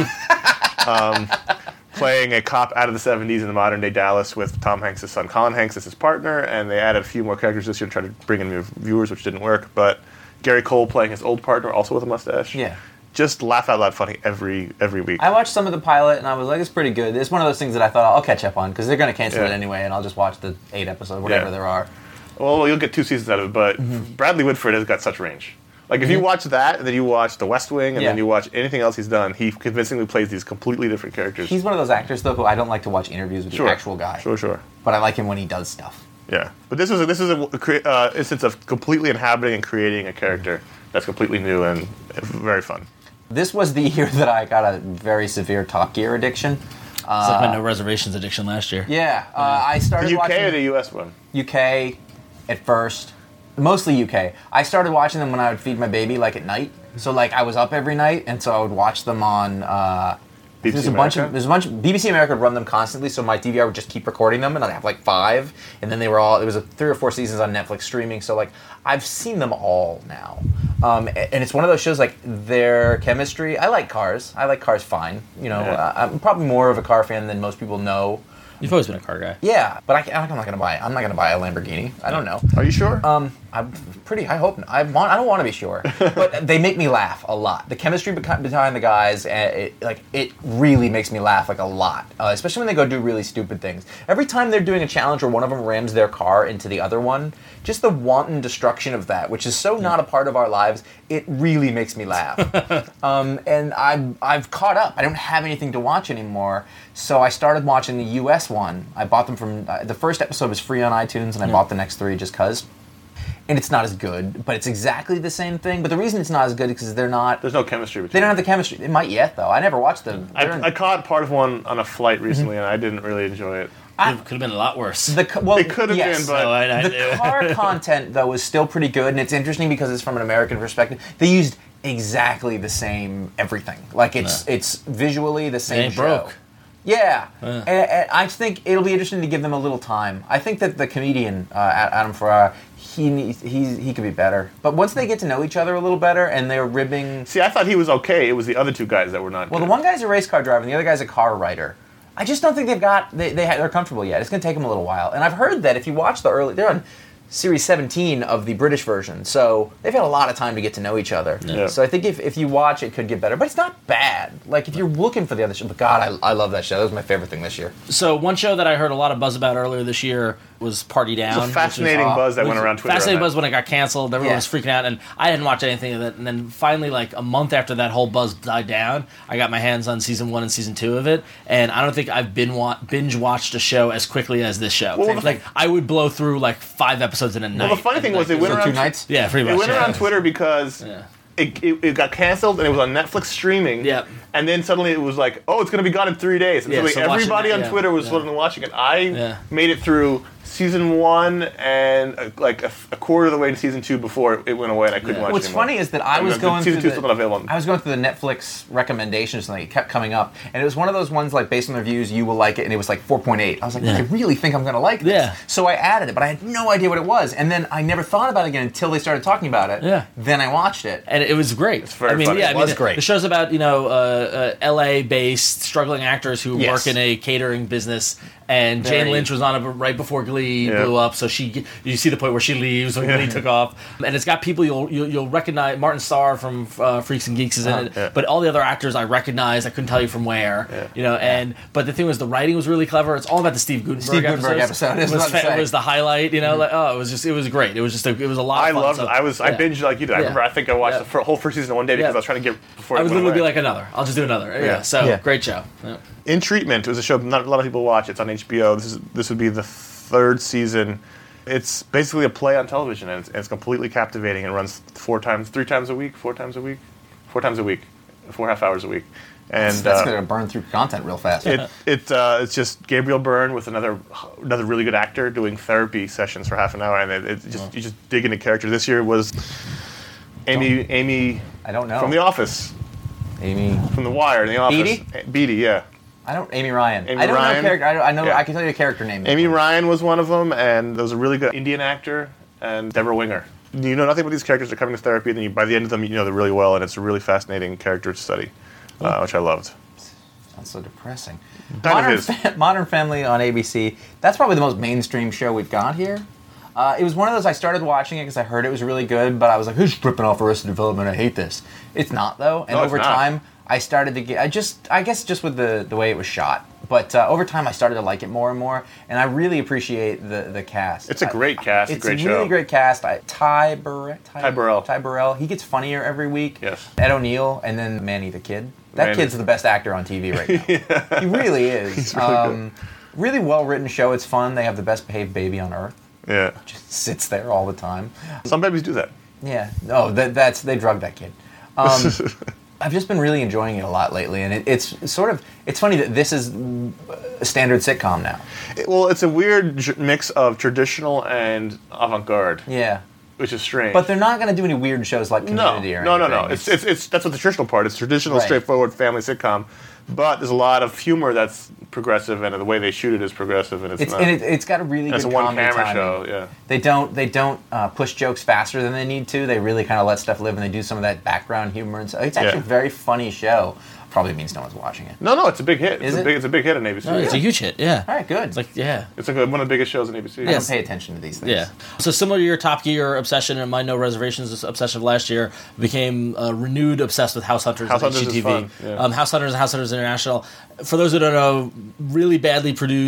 um, playing a cop out of the seventies in the modern day Dallas with Tom Hanks' son Colin Hanks as his partner, and they added a few more characters this year to try to bring in new viewers, which didn't work. But Gary Cole playing his old partner, also with a mustache. Yeah. Just laugh out loud funny every every week. I watched some of the pilot and I was like, it's pretty good. It's one of those things that I thought I'll catch up on because they're going to cancel Yeah. it anyway, and I'll just watch the eight episodes, whatever Yeah. there are. Well, you'll get two seasons out of it, but Mm-hmm. Bradley Whitford has got such range. Like, if you watch that, and then you watch The West Wing, and Yeah. then you watch anything else he's done, he convincingly plays these completely different characters. He's one of those actors though who I don't like to watch interviews with sure. the actual guy, Sure, sure. but I like him when he does stuff. Yeah. But this is a, this is a crea- uh, instance of completely inhabiting and creating a character that's completely new and very fun. This was the year that I got a very severe Top Gear addiction. It's like my no reservations addiction last year. Yeah, uh, I started The U K watching or the U S one? U K at first, mostly U K. I started watching them when I would feed my baby, like at night. So like I was up every night, and so I would watch them on. Uh, B B C there's a bunch America? of there's a bunch. Of, B B C America would run them constantly, so my D V R would just keep recording them, and I'd have like five, and then they were all. It was a three or four seasons on Netflix streaming, so like I've seen them all now. Um, a- and it's one of those shows like their chemistry. I like Cars. I like Cars fine. You know, Yeah. uh, I'm probably more of a car fan than most people know. You've always been a car guy. Yeah, but I, can't- I'm not gonna buy. I'm not gonna buy a Lamborghini. I don't know. Are you sure? Um, I'm pretty. I hope. I want. I don't want to be sure, but they make me laugh a lot. The chemistry beca- behind the guys, uh, it, like it really makes me laugh like a lot. Uh, especially when they go do really stupid things. Every time they're doing a challenge where one of them rams their car into the other one, just the wanton destruction of that, which is so not a part of our lives, it really makes me laugh. um, and I've I've caught up. I don't have anything to watch anymore, so I started watching the U S last one, I bought them from uh, the first episode was free on iTunes, and I Yeah. bought the next three just cause. And it's not as good, but it's exactly the same thing. But the reason it's not as good is because they're not. There's no chemistry between They don't have the chemistry. They might yet though. I never watched them. I, They're in- I caught part of one on a flight recently, and I didn't really enjoy it. I- Could have been a lot worse. the co- well, It could have yes. been, but So I- I- The car content, though, is still pretty good, and it's interesting because it's from an American perspective. They used exactly the same everything. Like, it's Yeah. it's visually the same ain't show. broke. Yeah. Yeah. And, and I think it'll be interesting to give them a little time. I think that the comedian, uh, Adam Ferrara, he needs, he, he could be better. But once they get to know each other a little better, and they're ribbing... See, I thought he was okay. It was the other two guys that were not Well, good. the one guy's a race car driver, and the other guy's a car writer. I just don't think they've got they they ha- they're comfortable yet. It's going to take them a little while. And I've heard that if you watch the early, they're on series seventeen of the British version, so they've had a lot of time to get to know each other. Yeah. So I think if, if you watch, it could get better. But it's not bad. Like if you're looking for the other show, but God, I, I love that show. That was my favorite thing this year. So one show that I heard a lot of buzz about earlier this year was Party Down. It's a which was- fascinating uh, buzz that which went was around Twitter. Fascinating on that. buzz when it got canceled. Everyone Yeah. was freaking out, and I hadn't watched anything of it. And then finally, like a month after that whole buzz died down, I got my hands on season one and season two of it. And I don't think I've been wa- binge watched a show as quickly as this show. Well, the- like I would blow through like five episodes in a night. Well, the funny And, thing like, was they it went So around two nights. Yeah, pretty It much. went yeah. around Twitter because Yeah. it, it, it got canceled and it was on Netflix streaming. Yep. And then suddenly it was like, oh, it's going to be gone in three days. And Yeah, suddenly so watching everybody that, on yeah, Twitter was yeah. suddenly watching it. I Yeah. made it through season one and uh like a, a quarter of the way to season two before it went away and I couldn't Yeah. watch What's it anymore. funny is that I And was the- going season through two's the, still not available. I was going through the Netflix recommendations and it kept coming up, and it was one of those ones like based on the reviews, you will like it, and it was like four point eight. I was like, Yeah. I really think I'm going to like this. Yeah. So I added it, but I had no idea what it was, and then I never thought about it again until they started talking about it. Yeah. Then I watched it. And it was great. very I mean, funny. yeah, It I mean, was the- great. The show's about you know uh, uh, L A-based struggling actors who Yes. work in a catering business, and Very- Jane Lynch was on it right before Glee Yeah. blew up. So she, you see the point where she leaves when Glee took off, and it's got people you'll you'll, you'll recognize. Martin Starr from uh, Freaks and Geeks is in it, yeah. but all the other actors I recognize. I couldn't tell you from where. Yeah. You know, and but the thing was the writing was really clever. It's all about the Steve Gutenberg Steve Gutenberg episodes. episode, I was was, about to fa- say. was the highlight. You know, like oh, it was just it was great. It was just a, it was a lot. I of fun. loved So, it. I was I yeah. binged like you did. I Yeah. remember I think I watched Yeah. the fir- whole first season in one day because Yeah. I was trying to get before I it would went literally away. be like another. I'll just do another. Yeah. Yeah. So Yeah. great show. Yeah. In Treatment was a show not a lot of people watch. It's on H B O. This is this would be the third season. It's basically a play on television, and it's, it's completely captivating. It runs four times, three times a week, four times a week, four times a week, four half hours a week, and That's uh, going to burn through content real fast. it it uh, it's just Gabriel Byrne with another another really good actor doing therapy sessions for half an hour, and it, it just you just dig into character. This year was Amy Amy I don't know. from The Office, Amy. from The Wire, in The Office. Beatty? Eh, Beatty, yeah. I don't. Amy Ryan. Amy I don't Ryan? know character. I, don't, I know. Yeah. I can tell you a character name. Amy Ryan was one of them, and there was a really good Indian actor, and Deborah Winger. You know nothing about these characters. They're coming to therapy, and then you, by the end of them, you know them really well, and it's a really fascinating character study, uh, which I loved. That's so depressing. Kind of Modern, is. Fa- Modern Family on A B C. That's probably the most mainstream show we've got here. Uh, it was one of those I started watching it because I heard it was really good, but I was like, "Who's ripping off Arrested Development? I hate this." It's not though, and No, it's over not. time, I started to get. I just, I guess, just with the the way it was shot. But uh, over time, I started to like it more and more, and I really appreciate the the cast. It's a great I- cast, a It's great a really show. great cast. I, Ty Burrell. Ty Burrell. Ty Burrell. He gets funnier every week. Yes. Ed O'Neill, and then Manny the Kid. That Manny. kid's the best actor on T V right now. He really is. He's really um, really well written show. It's fun. They have the best behaved baby on earth. Yeah, Just sits there all the time. some babies do that. Yeah. No, that, that's they drugged that kid. Um, I've just been really enjoying it a lot lately, and it, it's sort of it's funny that this is a standard sitcom now. It- well, it's a weird j- mix of traditional and avant-garde, Yeah. which is strange. But they're not going to do any weird shows like no, Community or no, no, anything. no. It's, it's it's that's what the traditional part. It's traditional, Right. straightforward family sitcom, but there's a lot of humor that's progressive, and the way they shoot it is progressive, and it's, It's, not. and it, it's got a really and it's a good comedy one-camera timing. show. Yeah. They don't they don't uh, push jokes faster than they need to. They really kind of let stuff live, and they do some of that background humor. And so it's actually Yeah. a very funny show. Probably means no one's watching it. No, no, it's a big hit. Is it's a it? big, it's a big hit on A B C. No, it's a huge hit. Yeah. All right, good. It's like yeah. It's like one of the biggest shows on A B C. I Yes. don't pay attention to these things. Yeah. So similar to your Top Gear obsession and my No Reservations obsession of last year, became uh, renewed obsessed with House Hunters House on Hunters is H G T V. fun, yeah. Um, House Hunters and House Hunters International. For those who don't know, really badly produced,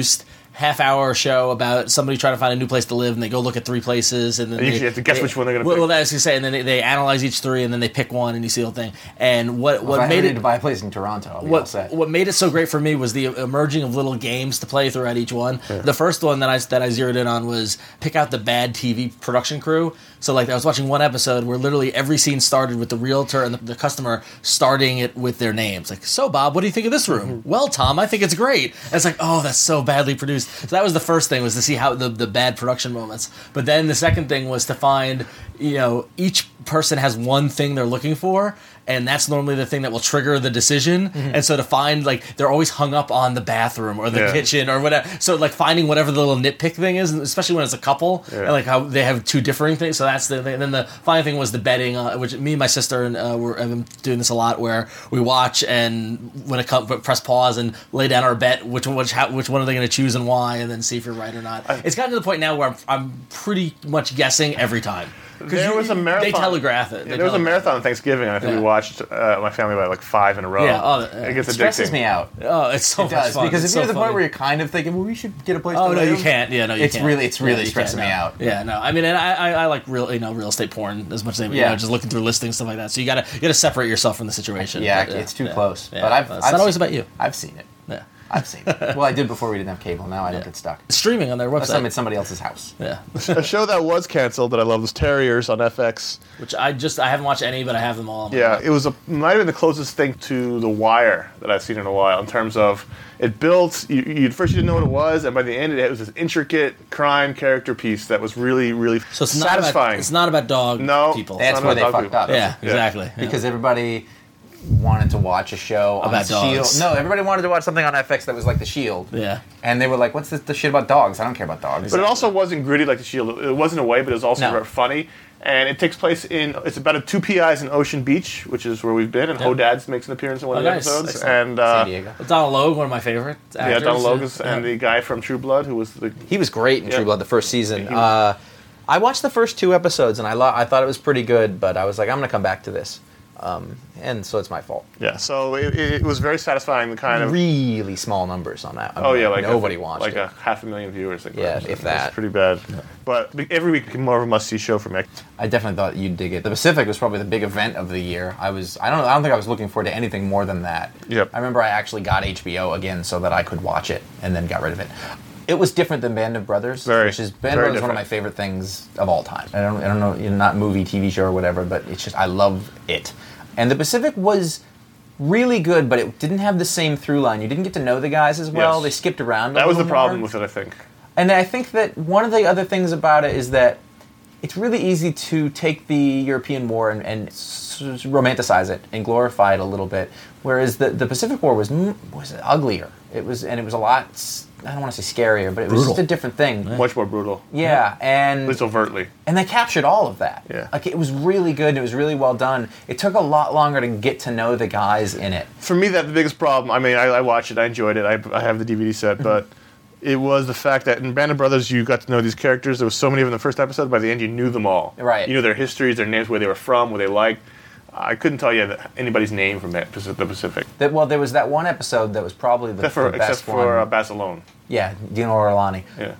half hour show about somebody trying to find a new place to live, and they go look at three places, and then And you they, have to guess they- which one they're going to well, pick. well, that's what you say, and then they, they analyze each three, and then they pick one, and you see the whole thing. And what Well, what if I made ever it need to buy a place in Toronto, I'll be all what set. what made it so great for me was the emerging of little games to play throughout each one. The first one that I that I zeroed in on was pick out the bad T V production crew. So like I was watching one episode where literally every scene started with the realtor and the, the customer starting it with their names. Like, so Bob, what do you think of this room? Well, Tom, I think it's great. And it's like, oh, that's so badly produced. So that was the first thing, was to see how the the bad production moments. But then the second thing was to find, you know, each person has one thing they're looking for, and that's normally the thing that will trigger the decision. Mm-hmm. And so to find, like, they're always hung up on the bathroom or the Yeah. kitchen or whatever. So like finding whatever the little nitpick thing is, especially when it's a couple, Yeah. and like how they have two differing things. So that's the thing. And then the final thing was the betting, uh, which me and my sister and uh, were have been doing this a lot, where we watch and when it comes, press pause and lay down our bet, which which how, which one are they going to choose and why, and then see if you're right or not. it's gotten to the point now where I'm, I'm pretty much guessing every time. 'Cause There you- was a marathon. They telegraph it. Yeah, They there was a telegraph marathon on Thanksgiving, and I think Yeah. we watched uh, my family by like five in a row. Yeah, oh, yeah. It gets It stresses addicting. me out. it. Oh, it's so It much does fun. because It's if you're so to the point funny. where you're kind of thinking, well, we should get a place. Oh to no, live. you can't. Yeah, no, you It's can't. really- it's really you stressing can't, me no. out. Yeah, no. I mean, and I, I, I like real, you know, real estate porn as much as you Yeah. know, just looking through listings, stuff like that. So you gotta, you gotta separate yourself from the situation. Yeah, But, it's too yeah. close. Yeah. But I've, it's I've not always seen- about you. I've seen it. Yeah, I've seen it. Well, I did before we didn't have cable. Now I don't get stuck. it's streaming on their Unless I'm website. at somebody else's house. Yeah, A show that was canceled that I love was Terriers on F X. which I just I haven't watched any, but I have them all. on my Yeah, lap. it was a, might have been the closest thing to The Wire that I've seen in a while in terms of it built. You, you at first you didn't know what it was, and by the end it was this intricate crime character piece that was really, really So it's not satisfying. About, it's not about dog No. people. It's That's not where they about fucked people. up. yeah, Yeah. exactly. Yeah. Because everybody wanted to watch a show About on Shield. dogs. No, everybody wanted to watch something on F X that was like The Shield. yeah. And they were like, "What's this the shit about dogs? I don't care about dogs." But it also wasn't gritty like The Shield. It wasn't a way, but it was also No. very funny. And it takes place in, it's about a two P Is in Ocean Beach, which is where we've been, and Yep. Hodad's makes an appearance in one Oh, of the nice. episodes. Excellent. And uh, San Diego. Donald Logue, one of my favorite actors. yeah, Donald Logus Yeah. and the guy from True Blood, who was the He was great in Yeah. True Blood the first season. He- Uh, I watched the first two episodes and I lo- I thought it was pretty good, but I was like, I'm gonna come back to this, um, and so it's my fault. yeah. So it, it was very satisfying. The kind of Really small numbers on that. I oh mean, yeah, like nobody a, watched like it. a half a million viewers. Like Yeah, that. if It's that. pretty bad. But every week more of a must see show for me. I definitely thought you'd dig it. The Pacific was probably the big event of the year. I was I don't know I don't think I was looking forward to anything more than that. Yep. I remember I actually got H B O again so that I could watch it and then got rid of it. It was different than Band of Brothers, Very, which is Band of very Brothers is one of my different. favorite things of all time. I don't I don't know, you know, not movie, T V show or whatever, but it's just I love it. And the Pacific was really good, but it didn't have the same through line. You didn't get to know the guys as well. Yes. They skipped around. a That was the little problem more. with it, I think. And I think that one of the other things about it is that it's really easy to take the European War and, and s- romanticize it and glorify it a little bit, whereas the, the Pacific War was m- was uglier. It was and it was a lot. s- I don't want to say scarier, but it was Brutal. just a different thing. Much more brutal. Yeah, At and least overtly. and they captured all of that. Yeah. Like it was really good. It was really well done. It took a lot longer to get to know the guys in it. For me, that the biggest problem. I mean, I, I watched it. I enjoyed it. I, I have the D V D set, but it was the fact that in Band of Brothers, you got to know these characters. There was so many of them in the first episode. By the end, you knew them all. Right. You knew their histories, their names, where they were from, what they liked. I couldn't tell you anybody's name from that, the Pacific, That well, there was that one episode that was probably the, except for the best except for uh, one. Basilone. Yeah, Dino Orlani. Yeah.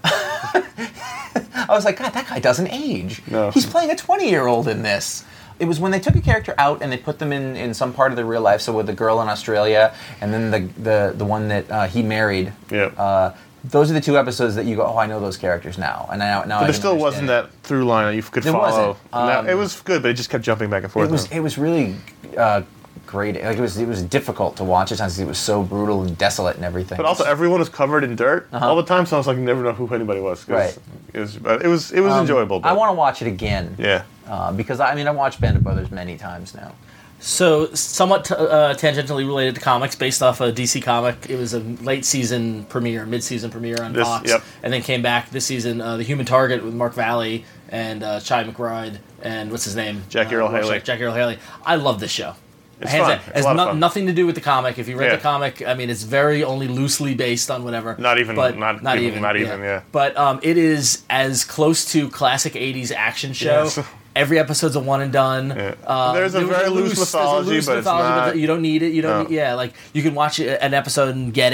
I was like, God, that guy doesn't age. No. He's playing a twenty-year-old in this. It was when they took a character out and they put them in, in some part of their real life. So with the girl in Australia and then the the, the one that uh, he married. Yeah. Uh, those are the two episodes that you go, oh, I know those characters now. And now, now I But there can still wasn't understand that through line that you could There follow. wasn't. Now, Um, it was good, but it just kept jumping back and it. forth. It was it was really uh, great. Like it was it was difficult to watch at times because it was so brutal and desolate and everything. But also, everyone was covered in dirt Uh-huh. all the time, so I was like, you never know who anybody was. 'cause Right. It was, but it was, it was Um, enjoyable. But, I want to watch it again. Yeah. Uh, because I mean, I watched Band of Brothers many times now. So, somewhat t- uh, tangentially related to comics, based off a D C comic. It was a late season premiere, mid season premiere on This- Fox, yep. and then came back this season. Uh, the Human Target with Mark Valley and uh, Chai McBride and what's his name, Jackie uh, Earle Rorschach- Haley. Jackie Earle Haley. I love this show. It's Hands fun. down. It's It has a lot of no- fun. nothing to do with the comic. If you read Yeah. the comic, I mean, it's very only loosely based on whatever. Not even- but not even- not even, yeah. But um, it is as close to classic eighties action show. Yes. Every episode's a one and done. Yeah. Um, There's a there was very loose there's a mythology, loose but it's mythology, not- you don't need it. You don't. No. Need, yeah, like you can watch it- an episode and get it.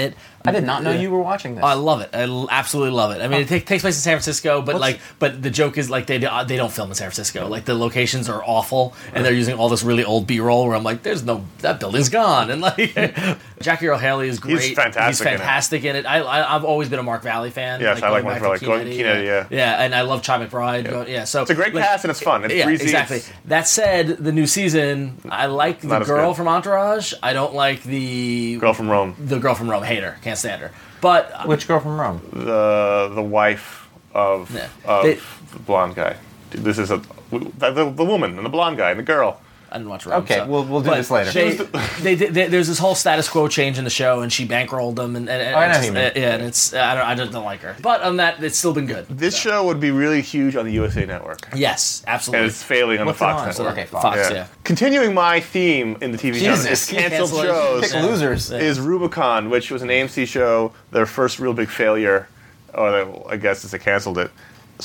I did not know Yeah. you were watching this. I love it. I l- absolutely love it. I mean, it take, takes place in San Francisco, but What's- like, but the joke is like they do- they don't film in San Francisco. Like the locations are awful, and they're using all this really old B-roll. Where I'm like, there's no that building's gone, and like Jackie Earle Haley is great. He's fantastic He's in it. fantastic in it. I, I I've always been a Mark Valley fan. Yes, I like going Mark back Valley. to Going- Key Key-Nutty, yeah. yeah, and I love Chai McBride. Yeah, yeah so It's a great like, cast and it's fun. It's yeah, three seasons. exactly. That said, the new season, I like the Not as girl good. from Entourage. I don't like the Girl from Rome, the girl from Rome. Hate her. Can't stand her. But Which girl from Rome? the the wife of Yeah. of They- the blonde guy. This is a the, the, the woman and the blonde guy and the girl. I didn't watch Rome. Okay, so. we'll- we'll do But this later. They, they, they, they- there's this whole status quo change in the show, and she bankrolled them, and, and, and Oh, I know it's who you just- mean. yeah, and it's I don't I just don't like her. But on that, it's still been good. This show would be really huge on the U S A Network, Yes, and absolutely. it's failing on What's the it Fox on? Network. Okay, Fox. Fox, Yeah. yeah. Continuing my theme in the T V genre, Jesus, is canceled cancellation. shows. Pick Yeah. losers. Yeah. Is Rubicon, which was an A M C show, their first real big failure, or they, I guess it's they canceled it.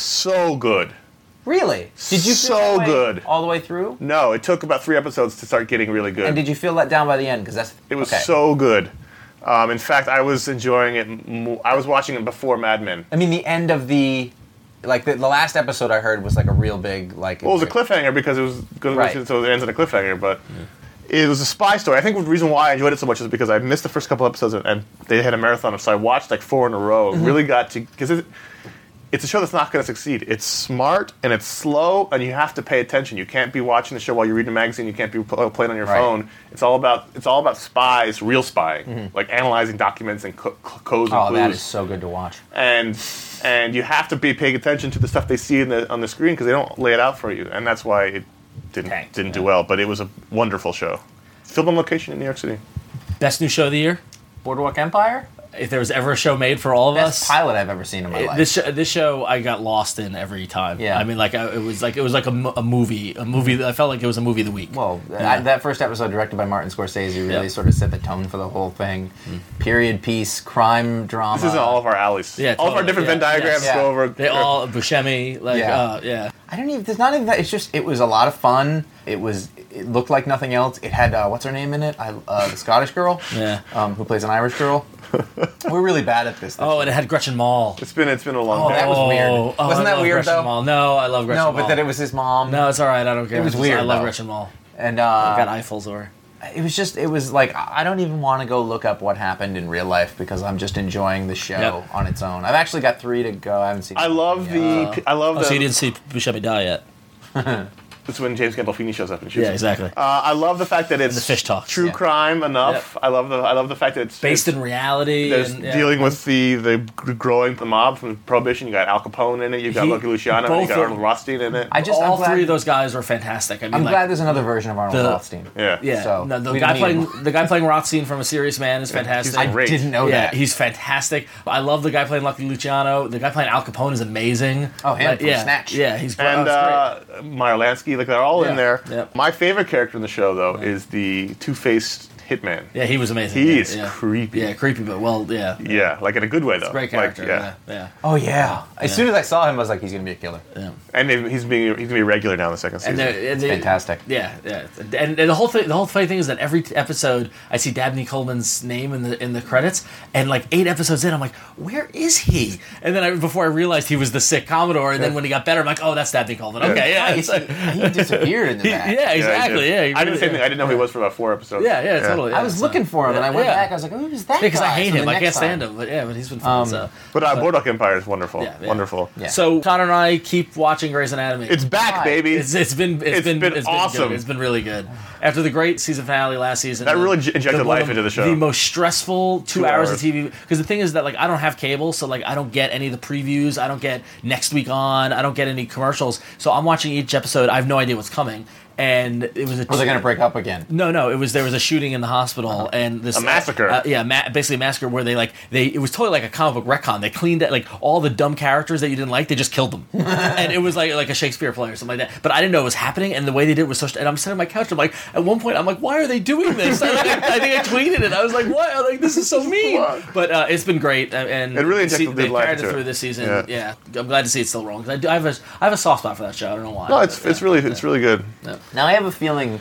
So good. Really? Did you feel So that way good. all the way through? No, it took about three episodes to start getting really good. And did you feel let down by the end? Because that's It was okay. so good. Um, in fact, I was enjoying it. Mo- I was watching it before Mad Men. I mean, the end of the, like the, the last episode I heard was like a real big like. Well, it was a cliffhanger because it was going Right. to so it ends on a cliffhanger, but it was a spy story. I think the reason why I enjoyed it so much is because I missed the first couple episodes and they had a marathon, so I watched like four in a row. Mm-hmm. Really got to because it, it's a show that's not going to succeed. It's smart and it's slow, and you have to pay attention. You can't be watching the show while you're reading a magazine. You can't be pl- playing on your Right. phone. It's all about it's all about spies, real spying, like analyzing documents and co- co- codes and Mm-hmm. Oh, clues. that is so good to watch. and and you have to be paying attention to the stuff they see in the, on the screen because they don't lay it out for you, and that's why it didn't Tanked, didn't do yeah. well. But it was a wonderful show. Filmed on location in New York City. Best new show of the year. Boardwalk Empire? If there was ever a show made for all of Best us, pilot I've ever seen in my it- life. this show, this show I got lost in every time. Yeah. I mean, like I, it was like it was like a, mo- a movie, a movie. I felt like it was a movie of the week. Well, Yeah. I, that first episode, directed by Martin Scorsese, really Yeah. sort of set the tone for the whole thing. Period piece, crime, drama. This isn't all of our alleys. Yeah, all of our totally. different Venn Yeah, diagrams yes. go Yeah. over. They all Buscemi, like Yeah. uh, yeah. I don't even. There's not even that. It's just. It was a lot of fun. It was. It looked like nothing else. It had uh, what's her name in it? I, uh, the Scottish girl. Yeah. Um, who plays an Irish girl. We're really bad at this. this Oh, year. and it had Gretchen Mall. It's been it's been a long Oh, time. that was weird. oh, Wasn't I that love weird, Gretchen though? Mall. No, I love Gretchen no, Mall. but that it was his mom. No, it's all right. I don't care. It was It's just- weird, I love though. Gretchen Mall. and I uh, got Eiffel's or it was just. It was like I don't even want to go look up what happened in real life because I'm just enjoying the show Yep. on its own. I've actually got three to go. I haven't seen. I love Yeah. the I love Oh, the. so you didn't see Buscemi die yet? It's when James Gandolfini shows up and shoots. Yeah, him. exactly. Uh, I love the fact that it's the fish talks, true yeah. crime enough. I love the I love the fact that it's Based it's, in reality. There's and, yeah. dealing with the the g- growing the mob from Prohibition. You got Al Capone in it. You got He- Lucky Luciano. And you both got of- Arnold Rothstein in it. I just. all I'm glad, three of those guys were fantastic. I mean, I'm like, glad there's another version of Arnold the- Rothstein. yeah. Yeah, So, no, the we guy didn't playing need- the guy playing Rothstein from A Serious Man is fantastic. he's great. I didn't know yeah, that. he's fantastic. I love the guy playing Lucky Luciano. The guy playing Al Capone is amazing. Oh, him Like, from yeah, Snatch. Yeah, he's great. And oh, it's great. uh, Meyer Lansky, like they're all Yeah. in there. Yep. My favorite character in the show, though, is the two-faced hitman. Yeah, he was amazing. He yeah, is yeah. creepy. Yeah, creepy, but well, yeah. Yeah, like in a good way, though. Great Like, character. yeah. yeah, yeah. Oh yeah. As Yeah. soon as I saw him, I was like, he's gonna be a killer. yeah. And he's being he's gonna be regular now in the second season. And, they're- and they- Fantastic. Yeah, yeah. And, and the whole thing, the whole funny thing is that every t- episode, I see Dabney Coleman's name in the in the credits, and like eight episodes in, I'm like, where is he? And then I, before I realized he was the sick Commodore, and then when he got better, I'm like, oh, that's Dabney Coleman. Okay, yeah, it's like, He disappeared in the he- back. yeah, he exactly. did. Yeah, he I did the really- same thing. I didn't know who he was for about four episodes. Yeah, yeah, totally. I yeah, was so- looking for him, and I went Yeah. back. I was like, "Oh, who's that?" because I guy?" hate So the him. I next can't time- stand him. But yeah, but he's been fun. Um, so. But uh, Boardwalk Empire is wonderful. Yeah, yeah. Wonderful. Yeah. So Connor and I keep watching Grey's Anatomy. It's back, God. baby. It's, it's been it's It's been, been it's awesome. Good. It's been really good. After the great season finale last season, That the- really j- injected the- one life of into the show. The most stressful two, Two hours, hours. of T V. Because the thing is that like I don't have cable, so like I don't get any of the previews. I don't get next week on. I don't get any commercials. So I'm watching each episode. I have no idea what's coming. And it was a. Was it going to break up again? No, no. It was there was a shooting in the hospital and this A massacre. Uh, yeah, ma- basically a massacre where they like they it was totally like a comic book retcon. They cleaned it like all the dumb characters that you didn't like. They just killed them, and it was like like a Shakespeare play or something like that. But I didn't know it was happening, and the way they did it was so. And I'm sitting on my couch. I'm like, at one point, I'm like, why are they doing this? I, like, I, I think I tweeted it. I was like, what? I'm like, this is so mean. But uh, it's been great, uh, and It really injected see, good they life carried it into it. through this season. Yeah. Yeah. I'm glad to see it's still rolling. 'Cause I, do, I have a I have a soft spot for that show. I don't know why. No, it's but, it's yeah. really it's really good. Now I have a feeling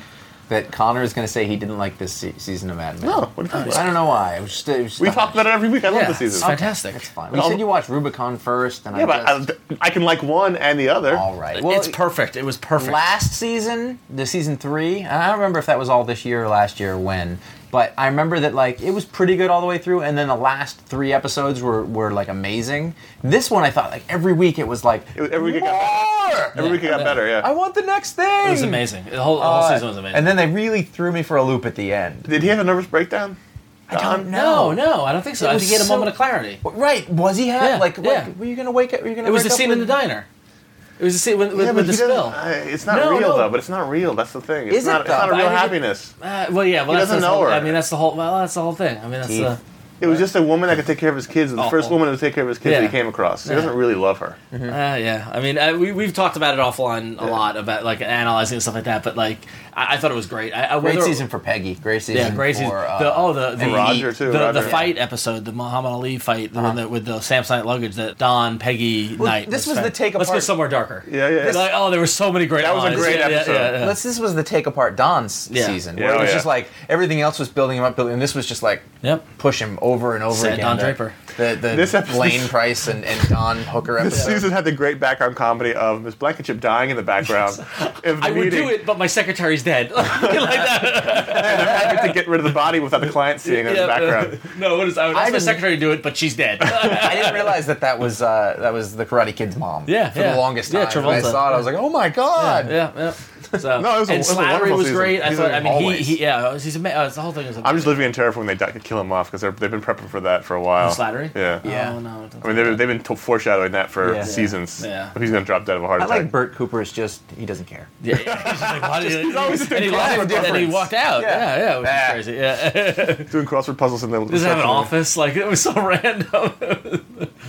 that Connor is going to say he didn't like this se- season of Mad Men. No, what do you think? I don't know why. It was just, it was just We talk about it every week. I love Yeah, the it's season. fantastic. That's fine. You said you watched Rubicon first, and Yeah, I but just... I, I can like one and the other. all right. Well, it's perfect. It was perfect. last season, the season three, and I don't remember if that was all this year or last year or when, but I remember that like it was pretty good all the way through, and then the last three episodes were, were like amazing. This one, I thought like every week it was like It was- every week it got better. more! Every week it got Yeah. better, yeah. I want the next thing. It was amazing. The whole, the whole Uh, season was amazing. And then they really threw me for a loop at the end. Did he have a nervous breakdown? I don't no, know. no, I don't think so. It I was think he had a so- moment of clarity. Right? Was he have Yeah, like? yeah. Like, were you gonna wake up? Were you gonna? It was wake the up scene in with- the diner. It was the scene with, with, Yeah, but with the he doesn't- spill. uh, it's not No, real no. though. But it's not real. That's the thing. It's Is it, not. It's though? not a real I think it- happiness. Uh, well, yeah, well, He that's doesn't the know whole, her. I mean, that's the whole. Well, that's the whole thing. I mean, that's Keith. the. It was just a woman that could take care of his kids. The Awful. first woman to take care of his kids that Yeah. he came across. He Yeah. doesn't really love her. Uh, yeah, I mean, I, we we've talked about it offline a lot about like analyzing and stuff like that. But like, I, I thought it was great. I, I, Great whether- season for Peggy. Great season. Yeah, great for, season. Uh, the, oh, the the, and Roger, too, the, Roger. the fight episode, the Muhammad Ali fight Uh-huh. with, the, with the Samsonite luggage, that Don Peggy Well, night. this was fan- the take Let's go apart- somewhere darker. Yeah, yeah. It's like, oh, there were so many great. That was a lines. great Yeah, yeah, episode. yeah, yeah. This, this was the take apart Don's Yeah. season, Yeah, where it oh, was yeah. just like everything else was building him up, building, and this was just like Yep. push him over and over Sad again. Don The- Draper. The, the This episode- Blaine Price and, and Don Hooker This episode. season had the great background comedy of Miss Blankenship dying in the background. of the I would meeting, do it, but my secretary's dead. like that. and having to get rid of the body without the client seeing it in the Yeah, background. no, what is? I would I ask my didn't- secretary to do it, but she's dead. I didn't realize that that was uh, that was the Karate Kid's mom. Yeah, for yeah. the longest Yeah, time. When I Travolta. saw it, I was like, oh my god. yeah, yeah. So, No, it was a- and it was a Slattery wonderful was season. great. I He's thought. a- I mean, he, always. he, yeah, he's ama- uh, the whole thing is. I'm just living in terror for when they die, kill him off because they've been prepping for that for a while. Slattery. Yeah. Yeah. Oh, no, don't I mean, they've, they've been to- foreshadowing that for Yeah. seasons. Yeah. He's going to drop dead of a heart I attack. like Burt Cooper. Is just he doesn't care. Yeah, yeah. He's just like, why did he- always a and he big left, crossword and he difference. walked out. Yeah. Yeah, yeah, which Ah. is crazy. Yeah. Doing crossword puzzles in the Doesn't have an reception room. office. Like it was so random.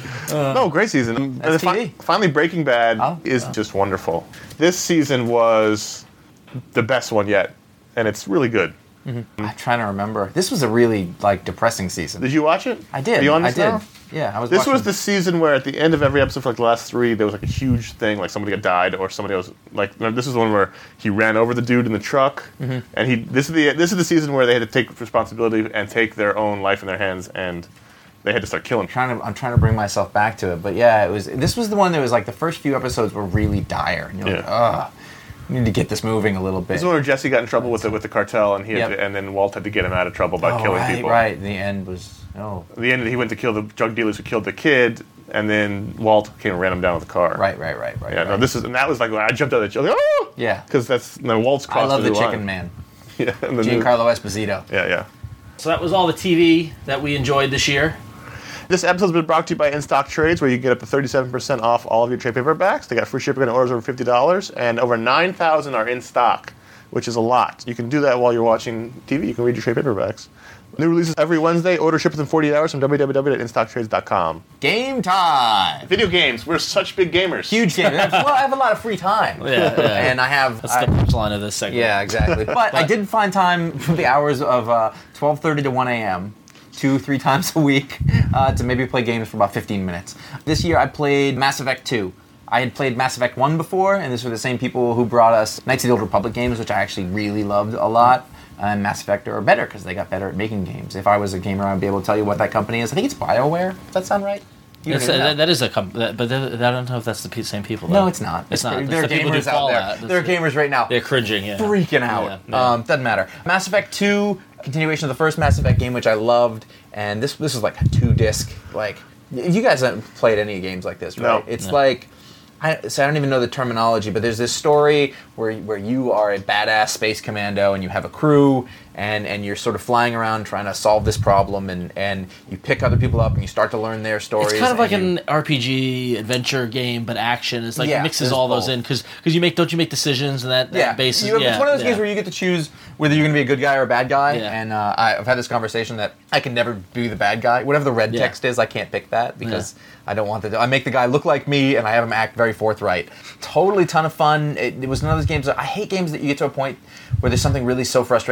No, great season. And That's fi- T V. finally, Breaking Bad Oh, is just wonderful. This season was the best one yet, and it's really good. I'm trying to remember. This was a really like depressing season. Did you watch it? I did. Are you on I this did. now? Yeah, I was. This watching. was the season where at the end of every episode for like the last three, there was like a huge thing, like somebody had died or somebody else. Like this is the one where he ran over the dude in the truck, Mm-hmm. and he. This is the this is the season where they had to take responsibility and take their own life in their hands, and they had to start killing. trying to I'm trying to bring myself back to it, but yeah, it was. This was the one that was like the first few episodes were really dire, and you're like, Yeah. ugh, we need to get this moving a little bit. This is one where Jesse got in trouble with it with the cartel, and he had Yep. to, and then Walt had to get him out of trouble by oh, killing right, people. right. The end was oh, At the end, he went to kill the drug dealers who killed the kid, and then Walt came and ran him down with a car. right, right, right, right. Yeah. right. No, this is and that was like when I jumped out of the chair, like, oh! Yeah. Because that's no Walt's I crossed love the new Chicken line. Man, Yeah. And the new- Giancarlo Esposito. Yeah, yeah. So that was all the T V that we enjoyed this year. This episode's been brought to you by In Stock Trades, where you get up to thirty-seven percent off all of your trade paperbacks. They got free shipping on orders over fifty dollars, and over nine thousand are in stock, which is a lot. You can do that while you're watching T V. You can read your trade paperbacks. New releases every Wednesday. Order shipped within forty-eight hours from w w w dot in stock trades dot com. Game time. Video games. We're such big gamers. Huge game. well, I have a lot of free time. Yeah, yeah. And I have. That's I- the punchline of this segment. Yeah, exactly. But I did find time for the hours of uh, twelve thirty to one a.m., two, three times a week, uh, to maybe play games for about fifteen minutes. This year I played Mass Effect two. I had played Mass Effect one before, and these were the same people who brought us Knights of the Old Republic games, which I actually really loved a lot. And Mass Effect are better because they got better at making games. If I was a gamer, I'd be able to tell you what that company is. I think it's BioWare. Does that sound right? You don't It's, even uh, know. that, that is a comp- that, but that, I don't know if that's the pe- same people. No, though. it's not. It's not. It's There are the people who gamers out Fallout. there. There are gamers right now. They're cringing. Yeah. freaking out. Yeah, yeah. Um, doesn't matter. Mass Effect two, continuation of the first Mass Effect game, which I loved, and this this was like a two disc. Like you guys haven't played any games like this, right? No. It's No. like. I, so I don't even know the terminology, but there's this story where where you are a badass space commando and you have a crew and, and you're sort of flying around trying to solve this problem and, and you pick other people up and you start to learn their stories. It's kind of like and you- an R P G adventure game, but action. It's like Yeah, it mixes there's all those both. in because you make don't you make decisions and that, that yeah, basis. you have, yeah, it's one of those yeah. games where you get to choose whether you're going to be a good guy or a bad guy. Yeah. And uh, I- I've had this conversation that I can never be the bad guy. Whatever the red Yeah. text is, I can't pick that because I don't want the. I make the guy look like me, and I have him act very forthright. Totally ton of fun. It, it was one of those games that I hate games that you get to a point where there's something really so frustrating you can't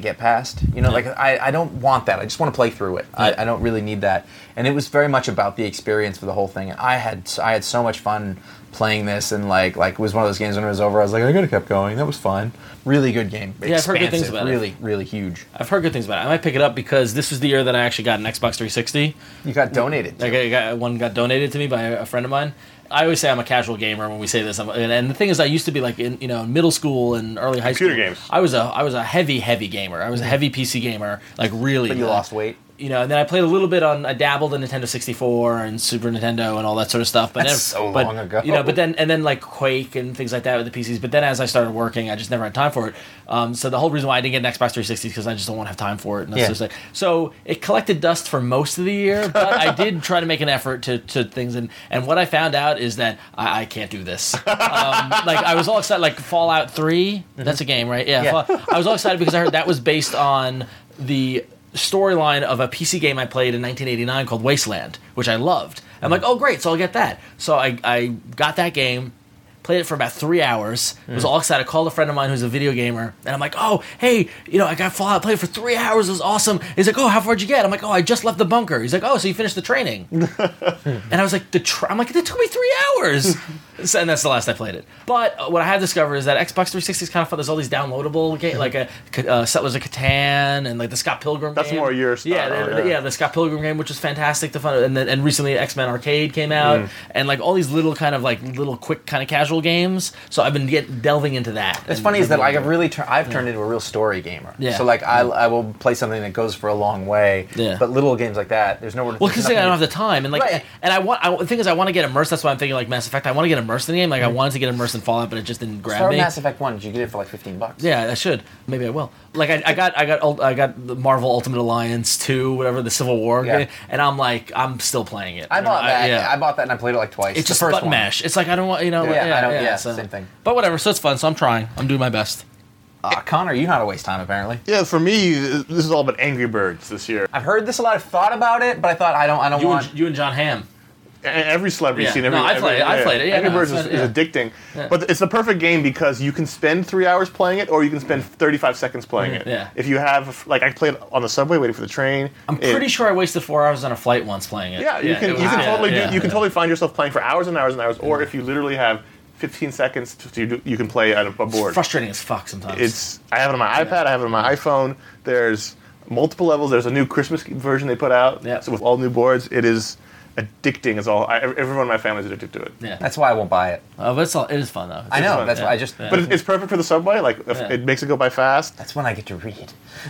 get past. You know, like I, I don't want that. I just want to play through it. I, I don't really need that. And it was very much about the experience for the whole thing. And I had I had so much fun playing this, and like like it was one of those games when it was over, I was like, I could have kept going. That was fun. Really good game. Yeah, I've heard good things about really, it. Really, really huge. I've heard good things about it. I might pick it up because this was the year that I actually got an Xbox three sixty. You got donated. I got, I got one got donated to me by a friend of mine. I always say I'm a casual gamer when we say this. I'm, and, and the thing is, I used to be like in you know middle school and early high Computer school. games. I was a I was a heavy heavy gamer. I was a heavy P C gamer, like really. But you uh, lost weight. You know, and then I played a little bit on. I dabbled in Nintendo sixty-four and Super Nintendo and all that sort of stuff. But That's then, so but, long ago. You know, but then and then like Quake and things like that with the P Cs. But then as I started working, I just never had time for it. Um, so the whole reason why I didn't get an Xbox three sixty is because I just don't want to have time for it. And that's Yeah. just like, so it collected dust for most of the year, but I did try to make an effort to, to things. And, and what I found out is that I, I can't do this. Um, like I was all excited, like Fallout three. Mm-hmm. That's a game, right? Yeah. Yeah. Fall- I was all excited because I heard that was based on the storyline of a P C game I played in nineteen eighty-nine called Wasteland, which I loved. I'm like, oh great, so I'll get that. So I, I got that game, played it for about three hours, was all excited, called a friend of mine who's a video gamer, and I'm like, oh, hey, you know, I got Fallout, played for three hours, it was awesome. He's like, oh, how far'd you get? I'm like, oh, I just left the bunker. He's like, oh, so you finished the training. And I was like, the tra- I'm like, it took me three hours. So, and that's the last I played it. But uh, what I have discovered is that Xbox three sixty is kind of fun. There's all these downloadable games, like a uh, Settlers of Catan and like the Scott Pilgrim That's game. more your style, Yeah, the, yeah. yeah, the Scott Pilgrim game, which was fantastic. The fun, and then and recently X-Men Arcade came out, Mm. and like all these little kind of like little quick kind of casual games. So I've been get, delving into that. It's And- funny is that like I've really tur- I've turned into a real story gamer. Yeah. So like I, I will play something that goes for a long way. Yeah. But little games like that, there's nowhere to. Well, there's because I don't nothing have the time, and like, Right. and I want. I, the thing is, I want to get immersed. That's why I'm thinking like Mass Effect. I want to get immersed in the game. Like I wanted to get immersed in Fallout, but it just didn't grab Start me. with Mass Effect One. Did you get it for like fifteen bucks? Yeah, I should. Maybe I will. Like I, I got, I got, ult- I got the Marvel Ultimate Alliance two, whatever the Civil War Yeah. game, and I'm like, I'm still playing it. I bought I- that. yeah. I bought that and I played it like twice. It's the just first button one. mash. It's like I don't want, you know. Yeah, like, yeah, I don't- yeah, yeah, so. same thing. But whatever. So it's fun. So I'm trying. I'm doing my best. Uh, Connor, you know how to waste time apparently. Yeah, for me, this is all about Angry Birds this year. I've heard this a lot. I've thought about it, but I thought I don't. I don't You want. and, you and John Hamm. E- Every celebrity Yeah. you've seen, every, No, I every- played it. I played it. Yeah, Angry no, Birds it's is, fun, is addicting, Yeah. but it's the perfect game because you can spend three hours playing it, or you can spend thirty-five seconds playing it. Yeah. If you have, like, I played on the subway waiting for the train. I'm It- pretty sure I wasted four hours on a flight once playing it. Yeah, you can. it was- You can yeah, totally. yeah, do, you can yeah. totally find yourself playing for hours and hours and hours, or if you literally have fifteen seconds to, to do, you can play on a, a board. Frustrating as fuck sometimes. It's. I have it on my iPad. I have it on my iPhone. There's multiple levels. There's a new Christmas version they put out. Yeah. So with all new boards, it is addicting. As all. I, everyone in my family is addicted to it. yeah. That's why I won't buy it. Oh, but it's all, it is fun though. I know. fun, That's yeah. why I just. Yeah. But it, it's perfect for the subway. Like if Yeah. it makes it go by fast. That's when I get to read.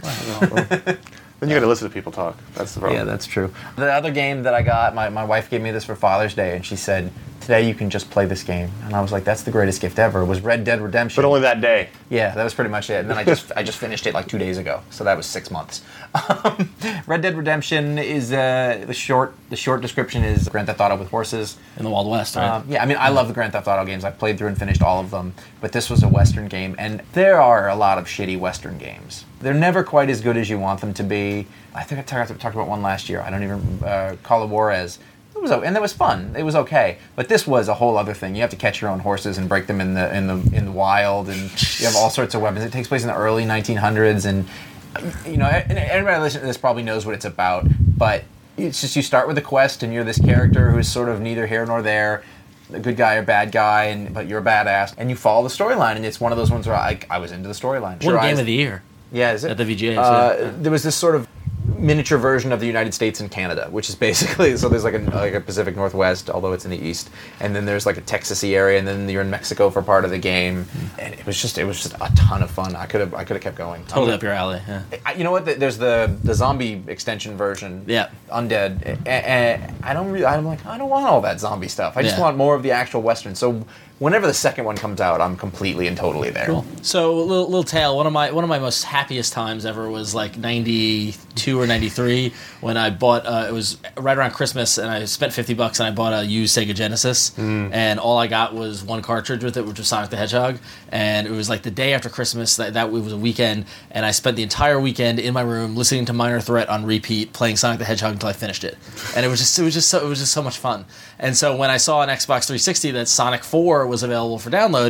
Then you got to listen to people talk. That's the problem. Yeah, that's true. The other game that I got, my, my wife gave me this for Father's Day, and she said, today you can just play this game. And I was like, that's the greatest gift ever. It was Red Dead Redemption. But only that day. Yeah, that was pretty much it. And then I just I just finished it like two days ago, so that was six months. Um, Red Dead Redemption is uh, the short the short description is Grand Theft Auto with horses. in the Wild West, right? Um, yeah, I mean I love the Grand Theft Auto games. I've played through and finished all of them, but this was a Western game, and there are a lot of shitty Western games. They're never quite as good as you want them to be. I think I talked, talked about one last year. I don't even uh, Call of Juarez. It was o- and it was fun. It was okay, but this was a whole other thing. You have to catch your own horses and break them in the in the in the wild, and you have all sorts of weapons. It takes place in the early nineteen hundreds, and you know and everybody listening to this probably knows what it's about. But it's just you start with a quest, and you're this character who's sort of neither here nor there, a good guy or bad guy, and but you're a badass, and you follow the storyline. And it's one of those ones where I, I was into the storyline. One Sure, I game was- of the year yeah, is it? at the V G As. Uh, yeah. There was this sort of miniature version of the United States and Canada, which is basically so there's like a like a Pacific Northwest, although it's in the east, and then there's like a Texas-y area, and then you're in Mexico for part of the game, and it was just it was just a ton of fun. I could have I could have kept going. Totally up your alley. Yeah. I, you know what? There's the the zombie extension version. Yeah. Undead. And I don't really. I'm like I don't want all that zombie stuff. I just Yeah. want more of the actual Western. So whenever the second one comes out, I'm completely and totally there. Cool. So, little, little tale. One of my one of my most happiest times ever was like ninety-two or ninety-three when I bought. Uh, it was right around Christmas, and I spent fifty bucks, and I bought a used Sega Genesis, and all I got was one cartridge with it, which was Sonic the Hedgehog. And it was like the day after Christmas. That that it was a weekend, and I spent the entire weekend in my room listening to Minor Threat on repeat, playing Sonic the Hedgehog until I finished it. And it was just it was just so it was just so much fun. And so when I saw on Xbox three sixty that Sonic four was available for download,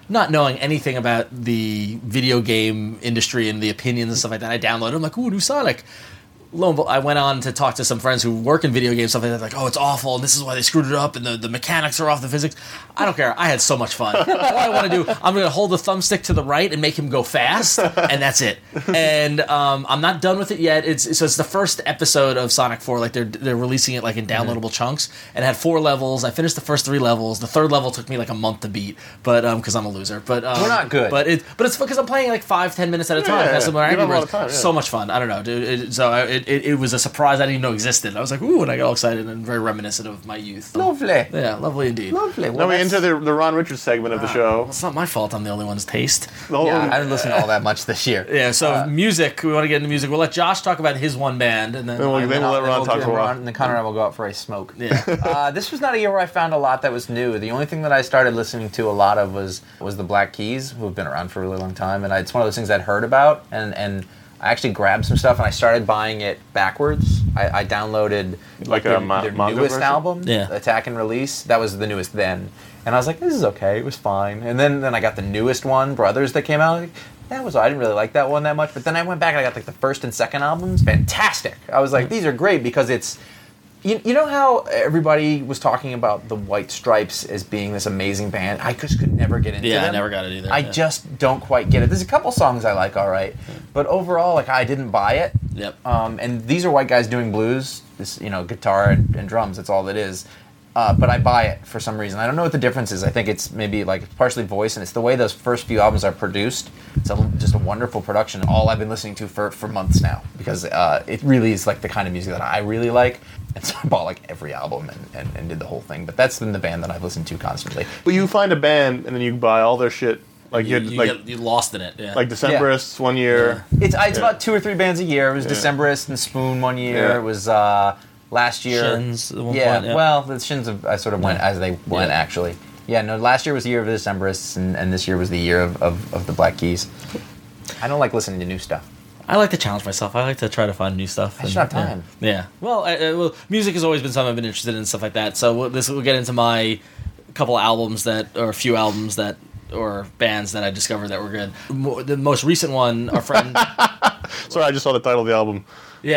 not knowing anything about the video game industry and the opinions and stuff like that, I downloaded it. I'm like, ooh, new Sonic. Lo and behold, I went on to talk to some friends who work in video games, stuff like that. Like, oh, it's awful, and this is why they screwed it up, and the, the mechanics are off, the physics. I don't care. I had so much fun. All I want to do, I'm going to hold the thumbstick to the right and make him go fast, and that's it. And um, I'm not done with it yet. It's so it's the first episode of Sonic four. Like they're they're releasing it like in downloadable mm-hmm. chunks, and it had four levels. I finished the first three levels. The third level took me like a month to beat, but because um, I'm a loser. But um, we're not good. But it but it's because I'm playing like five ten minutes at a time. Yeah, yeah, That's yeah. You have a lot of time, time, yeah. So much fun. I don't know, dude. It, so I, it, it it was a surprise. I didn't even know existed. I was like, ooh, and I got all excited and very reminiscent of my youth. Lovely. Yeah, lovely indeed. Lovely. Well, now we into the, the Ron Richards segment of the show. Well, it's not my fault. I'm the only one's taste. The whole- Yeah, I didn't listen to all that much this year. Yeah, so Uh, music. We want to get into music. We'll let Josh talk about his one band, and then Then we'll- I- then we'll let Then Ron we'll talk do for a while. Ron, and then Connor and I will go out for a smoke. yeah. uh, this was not a year where I found a lot that was new. The only thing that I started listening to a lot of was was the Black Keys, who have been around for a really long time, and I, it's one of those things I'd heard about, and and I actually grabbed some stuff and I started buying it backwards. I, I downloaded Like their, a ma- their manga newest version? album, Yeah. Attack and Release. That was the newest then, and I was like, this is okay. It was fine. And then then I got the newest one, Brothers, that came out. Like, that was I didn't really like that one that much. But then I went back and I got like the first and second albums. Fantastic. I was like, these are great because it's. You, you know how everybody was talking about the White Stripes as being this amazing band? I just could never get into Yeah, them. I never got it either. I yeah. just don't quite get it. There's a couple songs I like, all right, but overall, like I didn't buy it. Yep. Um, and these are white guys doing blues, this you know, guitar and, and drums. That's all it is. Uh, but I buy it for some reason. I don't know what the difference is. I think it's maybe like partially voice, and it's the way those first few albums are produced. It's a, just a wonderful production. All I've been listening to for, for months now because uh, it really is like the kind of music that I really like. And so I bought like every album and, and, and did the whole thing. But that's been the band that I've listened to constantly. But you find a band and then you buy all their shit. Like You, you, you, like get, you lost in it. Yeah. like Decemberists one year. It's it's Yeah. about two or three bands a year. It was Yeah. Decemberist and Spoon one year. Yeah. It was uh, last year. Shins at one yeah, point, yeah. well, the Shins of, I sort of went Yeah. as they went Yeah. actually. Yeah, no, last year was the year of the Decemberists, and, and this year was the year of, of, of the Black Keys. I don't like listening to new stuff. I like to challenge myself. I like to try to find new stuff. I just don't have time. Yeah. yeah. Well, I, I, well, music has always been something I've been interested in and stuff like that. So we'll, this we'll get into my couple albums that, or a few albums that, or bands that I discovered that were good. Mo- The most recent one, our friend. Sorry, I just saw the title of the album.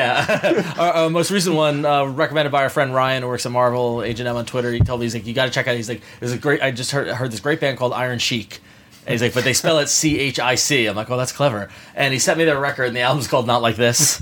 Yeah, our, our most recent one uh, recommended by our friend Ryan, who works at Marvel, Agent M on Twitter. He told me, he's like, you got to check out. He's like, there's a great. I just heard heard this great band called Iron Chic. And he's like, but they spell it C H I C. I'm like, oh, that's clever. And he sent me their record, and the album's called Not Like This.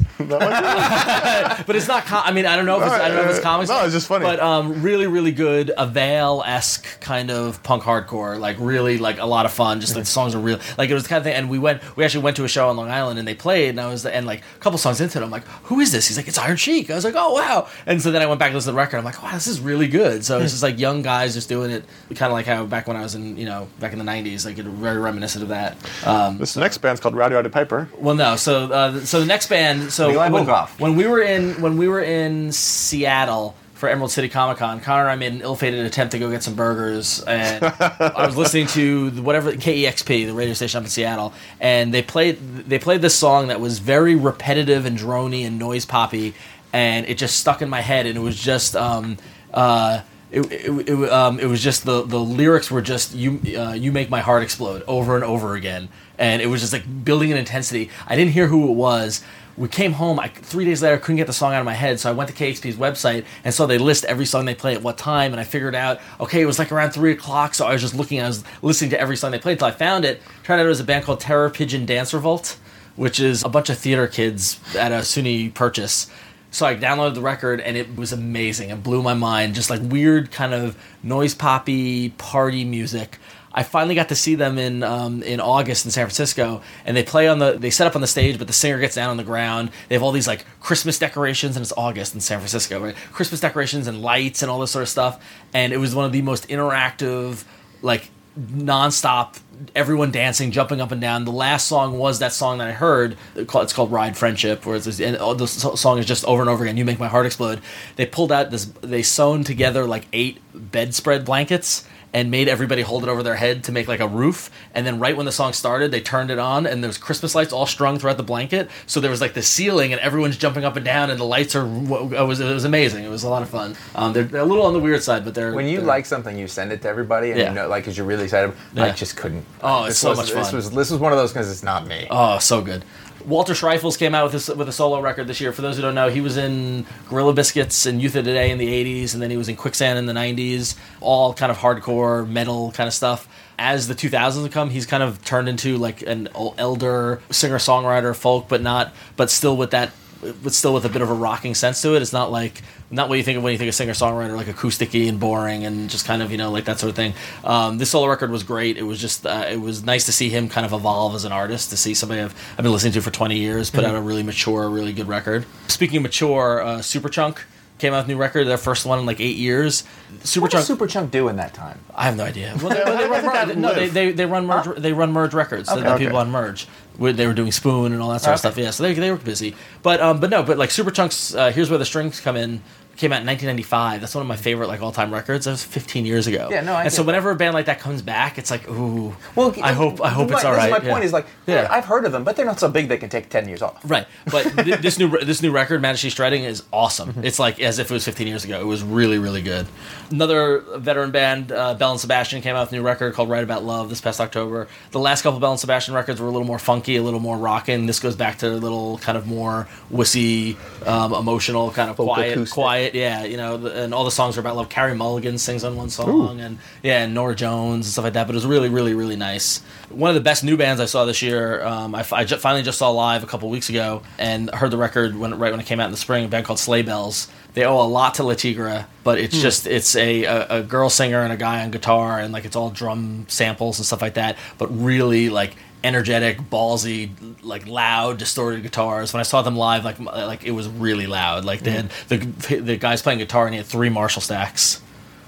But it's not. Com- I mean, I don't know if it's, I don't know if it's comics. No, it's just funny. But um, really, really good, Avail-esque kind of punk hardcore. Like really, like a lot of fun. Just like the songs are real. Like it was the kind of thing. And we went. We actually went to a show on Long Island, and they played. And I was and like a couple songs into it, I'm like, who is this? He's like, it's Iron Chic. I was like, oh wow. And so then I went back to listen to the record. I'm like, wow, this is really good. So it's just like young guys just doing it, kind of like how back when I was in, you know, back in the nineties, like it very reminiscent of that. Um, This next band's called Rowdy Roddy Piper. well, no. So, uh, so the next band. So Nikolai when, Volkov. when we were in when we were in Seattle for Emerald City Comic Con, Connor and I made an ill-fated attempt to go get some burgers, and I was listening to the- whatever K E X P, the radio station up in Seattle, and they played they played this song that was very repetitive and drony and noise poppy, and it just stuck in my head, and it was just. Um, uh, It, it, it, um, it was just the, the lyrics were just you uh, you make my heart explode over and over again, and it was just like building an intensity. I didn't hear who it was. We came home. I, three days later, I couldn't get the song out of my head, so I went to K X P's website and saw they list every song they play at what time, and I figured out okay, it was like around three o'clock. So I was just looking, I was listening to every song they played until I found it. Turned out it was a band called Terror Pigeon Dance Revolt, which is a bunch of theater kids at a SUNY Purchase. So I downloaded the record, and it was amazing. It blew my mind. Just like weird kind of noise poppy party music. I finally got to see them in um, in August in San Francisco, and they play on the. They set up on the stage, but the singer gets down on the ground. They have all these like Christmas decorations, and it's August in San Francisco, right? Christmas decorations and lights and all this sort of stuff. And it was one of the most interactive, like nonstop, everyone dancing, jumping up and down. The last song was that song that I heard. It's called "Ride Friendship," where it's this, and the song is just over and over again. You make my heart explode. They pulled out this. They sewn together like eight bedspread blankets, and made everybody hold it over their head to make like a roof. And then right when the song started, they turned it on, and there was Christmas lights all strung throughout the blanket. So there was like the ceiling, and everyone's jumping up and down, and the lights are. It was it was amazing. It was a lot of fun. Um, they're, they're a little on the weird side, but they're. When you they're, like something, you send it to everybody, and Yeah. you know, like, because you're really excited. Yeah. I just couldn't. Oh, it's This so was- much This fun. was this was one of those because it's not me. Oh, so good. Walter Schreifels came out with his, with a solo record this year. For those who don't know, he was in Gorilla Biscuits and Youth of Today in the eighties, and then he was in Quicksand in the nineties, all kind of hardcore metal kind of stuff. As the two thousands come, he's kind of turned into like an elder singer-songwriter, folk, but not, but still with that, but still with a bit of a rocking sense to it. It's not like not what you think of when you think of singer-songwriter, like acoustic-y and boring and just kind of, you know, like that sort of thing. Um, this solo record was great. It was just, uh, it was nice to see him kind of evolve as an artist, to see somebody I've, I've been listening to for twenty years put out a really mature, really good record. Speaking of mature, uh, Superchunk came out with a new record, their first one in like eight years. Superchunk. What does Superchunk do in that time? I have no idea. Well, they, well, they I run, think Mer- that no, they, live. they they run merge. They run merge records. The, the Okay. people on merge. Where They were doing Spoon and all that sort of Okay. stuff. Yeah, so they they were busy. But um, but no, but like Superchunk's uh, Here's Where the Strings Come In came out in nineteen ninety-five. That's one of my favorite like all time records. That was fifteen years ago. Yeah, no, I And so get whenever a band like that comes back, it's like, ooh. Well, I hope I hope my, it's all this right. is my yeah. point is like, Yeah. I've heard of them, but they're not so big they can take ten years off. Right, but th- this new this new record, Majesty Striding, is awesome. Mm-hmm. It's like as if it was fifteen years ago. It was really, really good. Another veteran band, uh, Bell and Sebastian, came out with a new record called Right About Love this past October. The last couple Bell and Sebastian records were a little more funky, a little more rockin'. This goes back to a little kind of more wussy, um, emotional, kind of Folk quiet, acoustic. quiet. Yeah, you know, the, and all the songs are about love. Carrie Mulligan sings on one song, and yeah, and Nora Jones and stuff like that. But it was really, really, really nice. One of the best new bands I saw this year. Um, I, f- I ju- finally just saw live a couple weeks ago and heard the record when right when it came out in the spring. A band called Sleigh Bells. They owe a lot to La Tigra, but it's just it's a, a a girl singer and a guy on guitar, and like it's all drum samples and stuff like that. But really like energetic, ballsy, like loud, distorted guitars. When I saw them live, like like it was really loud. Like they had the the guys playing guitar, and he had three Marshall stacks.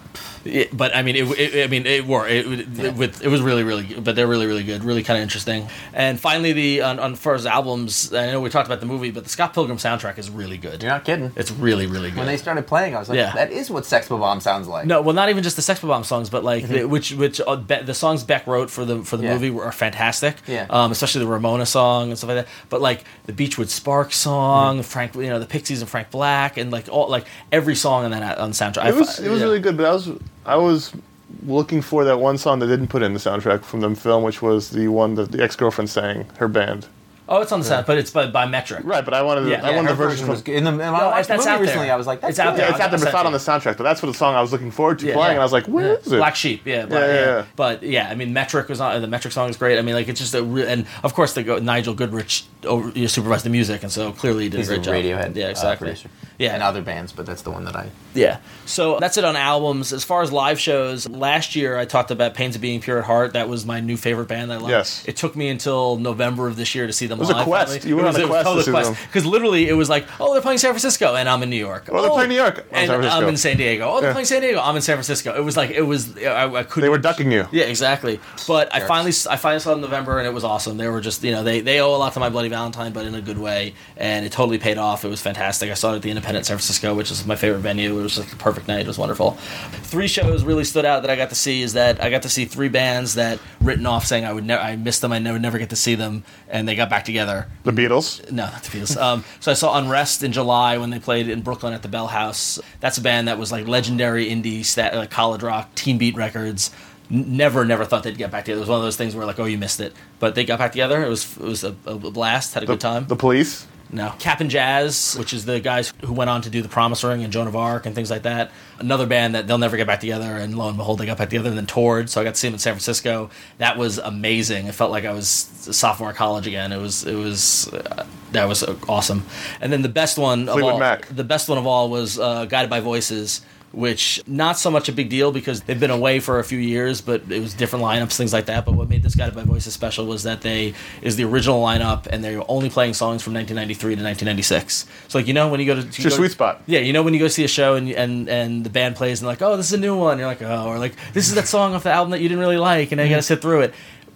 It, but I mean, it, it. I mean, it worked. It, it, Yeah. with, it was really, really good. But they're really, really good. Really kind of interesting. And finally, the on, on first albums. I know we talked about the movie, but the Scott Pilgrim soundtrack is really good. You're not kidding. It's really, really good. When they started playing, I was like, Yeah. that is what Sex Bomb sounds like. No, well, not even just the Sex Bomb songs, but like the, which which uh, Be- the songs Beck wrote for the for the Yeah. movie were are fantastic. Yeah. Um, especially the Ramona song and stuff like that. But like the Beechwood Sparks song, Frank, you know, the Pixies and Frank Black, and like all like every song on that on the soundtrack. I It was fi- it was yeah. really good, but I was I was looking for that one song that didn't put in the soundtrack from the film, which was the one that the ex girlfriend sang, her band. Oh, it's on the sound, but it's by, by Metric. Right, but I wanted the, Yeah. I Yeah, wanted Her the version version from. was good. In the, and when No, I watched the that's movie out there. recently, I was like, that's It's out good. there. Yeah, it's out there, but it's not on the Essentially. soundtrack. But that's what the song I was looking forward to Yeah, playing, yeah. and I was like, where is it? Black Sheep, yeah, Black, Yeah, yeah, yeah, yeah. But yeah, I mean, Metric was on the Metric song is great. I mean, like it's just a real, and of course the go, Nigel Goodrich over, you know, supervised the music, and so clearly he did He's a a great job. Radiohead yeah, uh, exactly. producer. Yeah, And other bands, but that's the one that I... yeah. So that's it on albums. As far as live shows, last year I talked about Pains of Being Pure at Heart. That was my new favorite band. I loved. Yes. It took me until November of this year to see them was a live. quest. finally. You went it was, on a it was quest to totally see quest. them. Because literally it was like, oh, they're playing San Francisco, and I'm in New York. Oh, they're playing New York. Oh, and San Francisco. I'm in San Diego. Oh, they're Yeah. playing San Diego. I'm in San Francisco. It was like it was. I, I couldn't. They were ducking you. Yeah, exactly. But I Yes. finally, I finally saw them in November, and it was awesome. They were just, you know, they, they owe a lot to My Bloody Valentine, but in a good way, and it totally paid off. It was fantastic. I saw it at the Independent San Francisco, which is my favorite venue. It was just the perfect night. It was wonderful. Three shows really stood out that I got to see. Is that I got to see three bands that written off saying I would never, I missed them, I never, never get to see them, and they got back together. The Beatles. No, not the Beatles. Um, so I saw Unrest in July when they played in Brooklyn at the Bell House. That's a band that was like legendary indie, stat, like college rock, Teen Beat Records. N- Never, never thought they'd get back together. It was one of those things where like, oh, you missed it, but they got back together. It was it was a, a blast. Had a The, good time. the Police. No. Cap and Jazz, which is the guys who went on to do The Promise Ring and Joan of Arc and things like that. Another band that they'll never get back together, and lo and behold, they got back together and then toured. So I got to see them in San Francisco. That was amazing. It felt like I was a sophomore in college again. It was, it was, uh, that was uh, awesome. And then the best one of Fleetwood all, Mac. the best one of all was uh, Guided by Voices, which not so much a big deal because they've been away for a few years, but it was different lineups, things like that. But what made this Guided by Voices special was that they is the original lineup, and they're only playing songs from nineteen ninety-three to nineteen ninety-six. So like, you know, when you go to It's your sweet spot. yeah, you know, when you go see a show and and and the band plays and like, oh, this is a new one, you're like, oh, or like this is that song off the album that you didn't really like, and now you got to sit through it.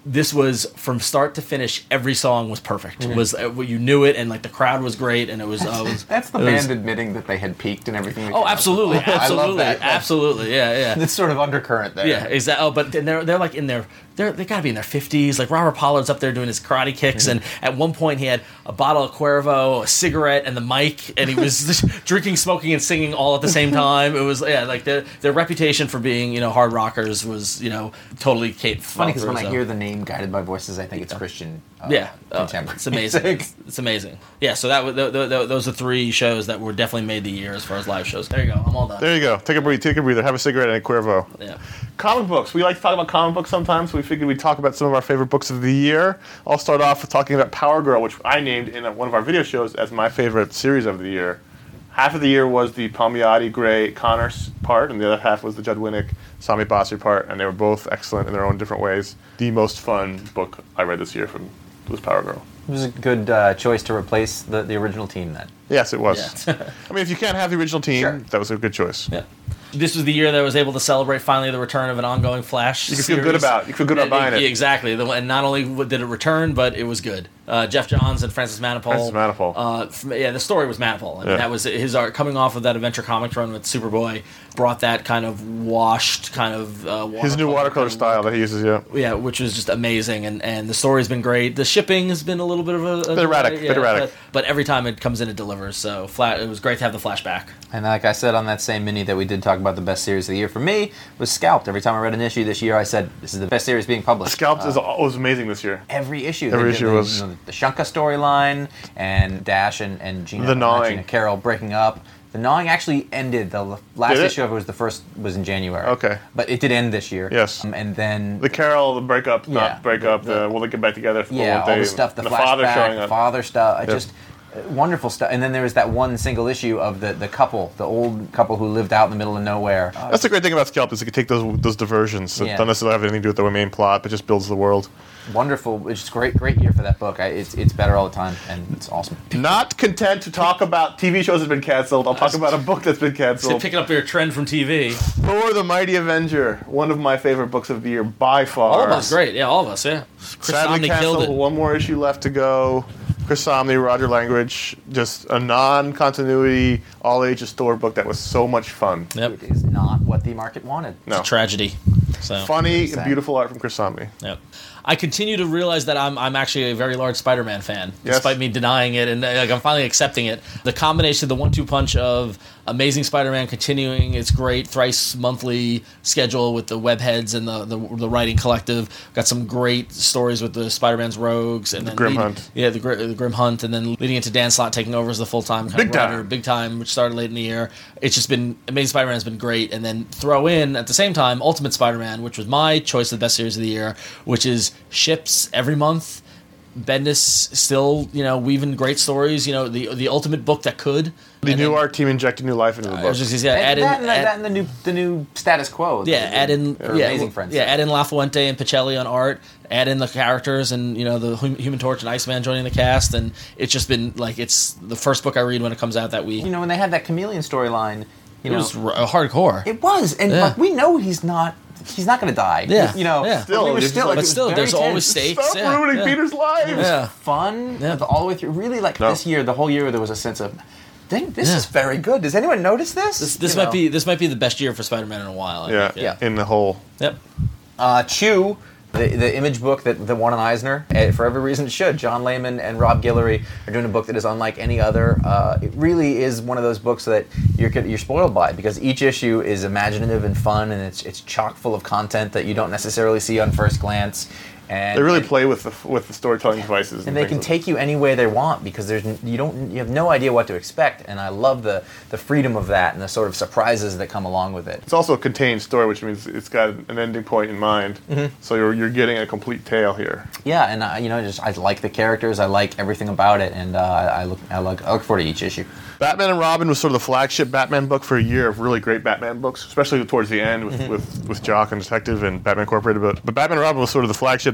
this was from start to finish. Every song was perfect. Mm-hmm. It was uh, you knew it, and like the crowd was great, and it was. Uh, it was That's the it band was- admitting that they had peaked and everything. that Oh, came out. absolutely, I love absolutely, that. That's- absolutely. Yeah, yeah. This sort of undercurrent there. Yeah, exactly. Oh, but then they're they're like in their they're they gotta be in their fifties. Like Robert Pollard's up there doing his karate kicks, Mm-hmm. and at one point he had a bottle of Cuervo, a cigarette, and the mic, and he was just drinking, smoking, and singing all at the same time. It was yeah, like their their reputation for being you know hard rockers was you know totally Kate. Funny because when I hear the name Guided by Voices, I think it's Christian. Uh, yeah, uh, contemporary. it's amazing. music. It's, it's amazing. Yeah, so that was th- th- th- those are three shows that were definitely made the year as far as live shows. There you go. I'm all done. There you go. Take a breathe. Take a breather. Have a cigarette and a Cuervo. Yeah. Comic books. We like to talk about comic books sometimes. So we figured we'd talk about some of our favorite books of the year. I'll start off with talking about Power Girl, which I named in one of our video shows as my favorite series of the year. Half of the year was the Palmiotti Gray Connors part, and the other half was the Judd Winnick Sami Basri part, and they were both excellent in their own different ways. The most fun book I read this year from was Power Girl. It was a good uh, choice to replace the, the original team then. Yes, it was. Yeah. I mean, if you can't have the original team, Sure. that was a good choice. Yeah. This was the year that I was able to celebrate finally the return of an ongoing Flash. You can feel good about- you feel good about buying it. Exactly. The- And not only did it return, but it was good. Uh, Jeff Johns and Francis Manapul. Francis Manapul. Uh, from, yeah, the story was Manapul. I mean, Yeah. that was his art coming off of that Adventure Comics run with Superboy. Brought that kind of washed, kind of uh, His new watercolor kind of style that he uses, yeah. Yeah, which was just amazing, and, and the story's been great. The shipping has been a little bit of a, a Bit erratic, yeah, bit erratic. But, but every time it comes in, it delivers. So flat, it was great to have the flashback. And like I said on that same mini that we did talk about the best series of the year, for me, was Scalped. Every time I read an issue this year, I said, this is the best series being published. Scalped Uh, is, was amazing this year. every issue. Every They did issue the, was- you know, the Shunka storyline and Dash and, and Gina, The not Gnawing. Gina Carroll breaking up. The Gnawing actually ended. The last Did it? issue of it was the first was in January. Okay. But it did end this year. Yes. Um, and then The Carol, the breakup, Yeah. not breakup, The- the, will they get back together for yeah, one all day? the stuff, the, the flashback, father showing the up. father stuff, I Yep. just uh, wonderful stuff. And then there was that one single issue of the, the couple, the old couple who lived out in the middle of nowhere. Uh, That's the great thing about Scalped is it can take those those diversions that Yeah. don't necessarily have anything to do with the main plot, but just builds the world. wonderful. It's just great, great year for that book. I, it's it's better all the time, and it's awesome. Not content to talk about T V shows that have been canceled, I'll talk about a book that's been So canceled. picking up your trend from T V. Thor the Mighty Avenger, one of my favorite books of the year by far. All of us, great. Yeah, all of us. Yeah. Chris Sadly Samney killed canceled, it. one more issue left to go. Chris Samney, Roger Langridge, just a non-continuity, all-ages Thor book that was so much fun. Yep. It is not what the market wanted. No. Tragedy. So. Funny and Sad. beautiful art from Chris Samney. Yep. I continue to realize that I'm I'm actually a very large Spider-Man fan, Yes. despite me denying it, and uh, like I'm finally accepting it. The combination, the one-two punch of Amazing Spider-Man continuing its great thrice monthly schedule with the webheads and the, the the writing collective. Got some great stories with the Spider-Man's Rogues and then Grim lead- Hunt. Yeah, the, Gr- the Grim Hunt, and then leading into Dan Slott taking over as the full-time kind Big of writer, time. big time, which started late in the year. It's just been Amazing Spider-Man has been great, and then throw in at the same time Ultimate Spider-Man, which was my choice of the best series of the year, which is ships every month. Bendis still, you know, weaving great stories. You know, the the ultimate book that could. The And new then- art team injected new life into the I book. was just gonna say, yeah, add And in, that, and add- that and the new the new status quo. yeah, The- add in, they're yeah, amazing well, friends. yeah, add in LaFuente and Pacelli on art. Add in the characters and you know the Hum- Human Torch and Iceman joining the cast, and it's just been like it's the first book I read when it comes out that week. You know, when they had that Chameleon storyline, you It know, was r- uh, hardcore. it was, and Yeah. like, we know he's not. He's not going to die. Yeah, you know. yeah. but Still, we were it's- still, like, but it was still, very there's tense. always stakes. Stop yeah, ruining yeah. Peter's lives! Yeah. Fun Yeah. all the way through. Really, like No. this year, the whole year, there was a sense of, dang, this Yeah. is very good. Does anyone notice this? This, this You might know. be this might be the best year for Spider-Man in a while. I Yeah, think. Yeah. in the whole. Yep. Uh, Chew, the, the image book that, that won an Eisner, eh, for every reason it should. John Layman and Rob Guillory are doing a book that is unlike any other. Uh, it really is one of those books that you're you're spoiled by because each issue is imaginative and fun, and it's it's chock full of content that you don't necessarily see on first glance. And They really and, play with the with the storytelling devices. and they can things. take you any way they want because there's n- you don't you have no idea what to expect, and I love the the freedom of that and the sort of surprises that come along with it. It's also a contained story, which means it's got an ending point in mind. Mm-hmm. So you're you're getting a complete tale here. Yeah, and I, you know, just I like the characters, I like everything about it, and uh, I, I look I look I look forward to each issue. Batman and Robin was sort of the flagship Batman book for a year of really great Batman books, especially towards the end with, Mm-hmm. with, with Jock and Detective and Batman Incorporated. But, but Batman and Robin was sort of the flagship, the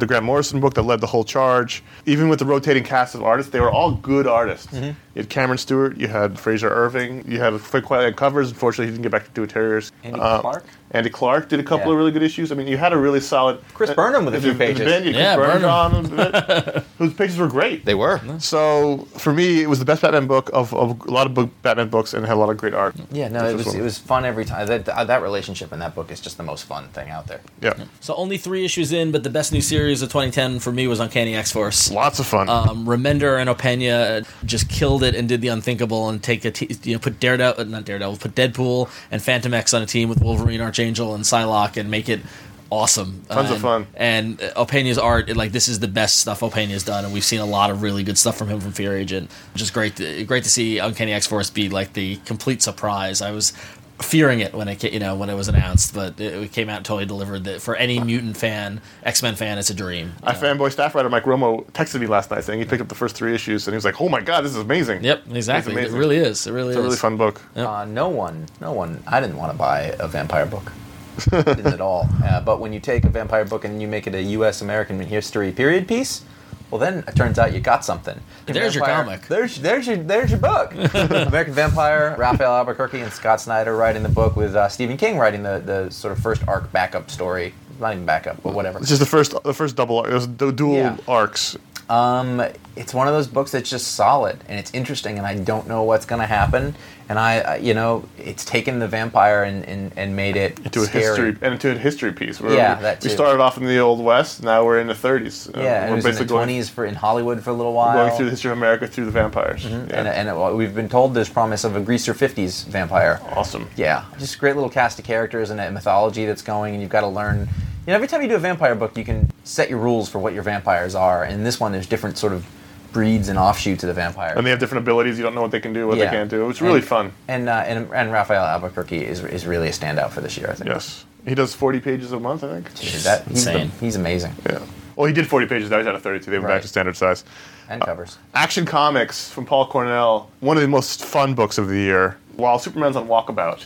the Grant Morrison book that led the whole charge. Even with the rotating cast of artists, they were all good artists. Mm-hmm. You had Cameron Stewart, you had Fraser Irving, you had Fred Quietly on covers. Unfortunately, he didn't get back to do a Terriers. Andy Uh, Clark? Andy Clark did a couple Yeah. of really good issues. I mean, you had a really solid... Chris Burnham with a few pages. Yeah, Chris Burnham. Burnham, whose pages were great. They were. So, for me, it was the best Batman book of, of a lot of book, Batman books, and it had a lot of great art. Yeah, no, This it was one. it was fun every time. That that relationship in that book is just the most fun thing out there. Yeah. So only three issues in, but the best new series of twenty ten for me was Uncanny X-Force. Lots of fun. Um, Remender and Opeña just killed it and did the unthinkable and take a te- you know put Daredevil not Daredevil put Deadpool and Phantom X on a team with Wolverine, Archangel, and Psylocke and make it awesome. Tons and, of fun. And Opeña's art, like this is the best stuff Opeña's done, and we've seen a lot of really good stuff from him from Fear Agent. Just great, to, great to see Uncanny X-Force be like the complete surprise. I was fearing it when it ca- you know when it was announced, but it, it came out and totally delivered. That for any mutant fan, X-Men fan, it's a dream. Our fanboy staff writer Mike Romo texted me last night saying he picked up the first three issues and he was like, "Oh my god, this is amazing!" Yep, exactly. It's It amazing. really is. It really It's is. a really fun book. Yep. Uh, no one, no one. I didn't want to buy a vampire book. Didn't at all. Uh, but when you take a vampire book and you make it a U S American history period piece, well, then it turns out you got something. There's your Vampire- comic. There's there's your there's your book. American Vampire. Raphael Albuquerque and Scott Snyder writing the book with uh, Stephen King writing the, the sort of first arc backup story. Not even backup, but whatever. It's just the first, the first double, it was du- dual Yeah. arcs. Um, it's one of those books that's just solid and it's interesting, and I don't know what's going to happen. And I, I, you know, it's taken the vampire and, and, and made it Into a scary. history and into a history piece. We're- Yeah, we, that we too. started off in the old West. Now we're in the thirties. Uh, Yeah, and we're it was in the going, twenties for in Hollywood for a little while. going through the history of America through the vampires. Yeah. and and it, we've been told there's promise of a greaser fifties vampire. Awesome. Yeah, just a great little cast of characters and a mythology that's going, and you've got to learn. You know, every time you do a vampire book, you can set your rules for what your vampires are. And in this one, there's different sort of breeds and offshoots of the vampire. And they have different abilities. You don't know what they can do, what Yeah. they can't do. It's really and, fun. And, uh, and and Raphael Albuquerque is is really a standout for this year, I think. Yes. He does forty pages a month, I think. Dude, that, he's, Insane. he's amazing. Yeah. Well, he did forty pages. Now he's out of thirty-two. They went Right. back to standard size. And covers. Action Comics from Paul Cornell. One of the most fun books of the year. While Superman's on walkabout,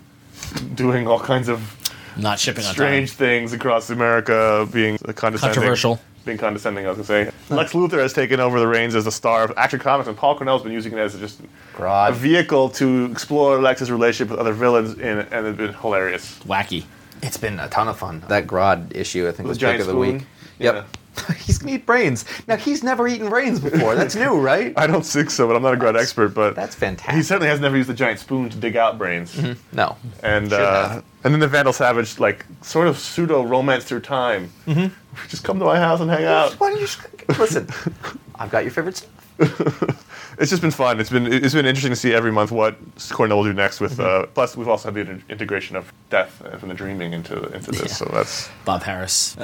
doing all kinds of Not shipping on strange time. things across America, being condescending. Controversial. Being condescending, I was going to say. Lex Luthor has taken over the reins as the star of Action Comics, and Paul Cornell's been using it as just a Grodd. vehicle to explore Lex's relationship with other villains, in it, and it's been hilarious. Wacky. It's been a ton of fun. That Grodd issue, I think, was The giant pick of the spoon? week. Yep. He's gonna eat brains. Now, he's never eaten brains before. That's new, right? I don't think so, but I'm not a Grodd expert. But That's fantastic. he certainly has never used the giant spoon to dig out brains. No. And Should uh, have. and then the Vandal Savage, like, sort of pseudo romance through time. Mm-hmm. Just come to my house and hang out. Why don't you just listen? I've got your favorite stuff. It's just been fun. It's been it's been interesting to see every month what Cornell will do next. With uh, plus, we've also had the in- integration of death and the dreaming into into this. Yeah. So that's Bob Harris.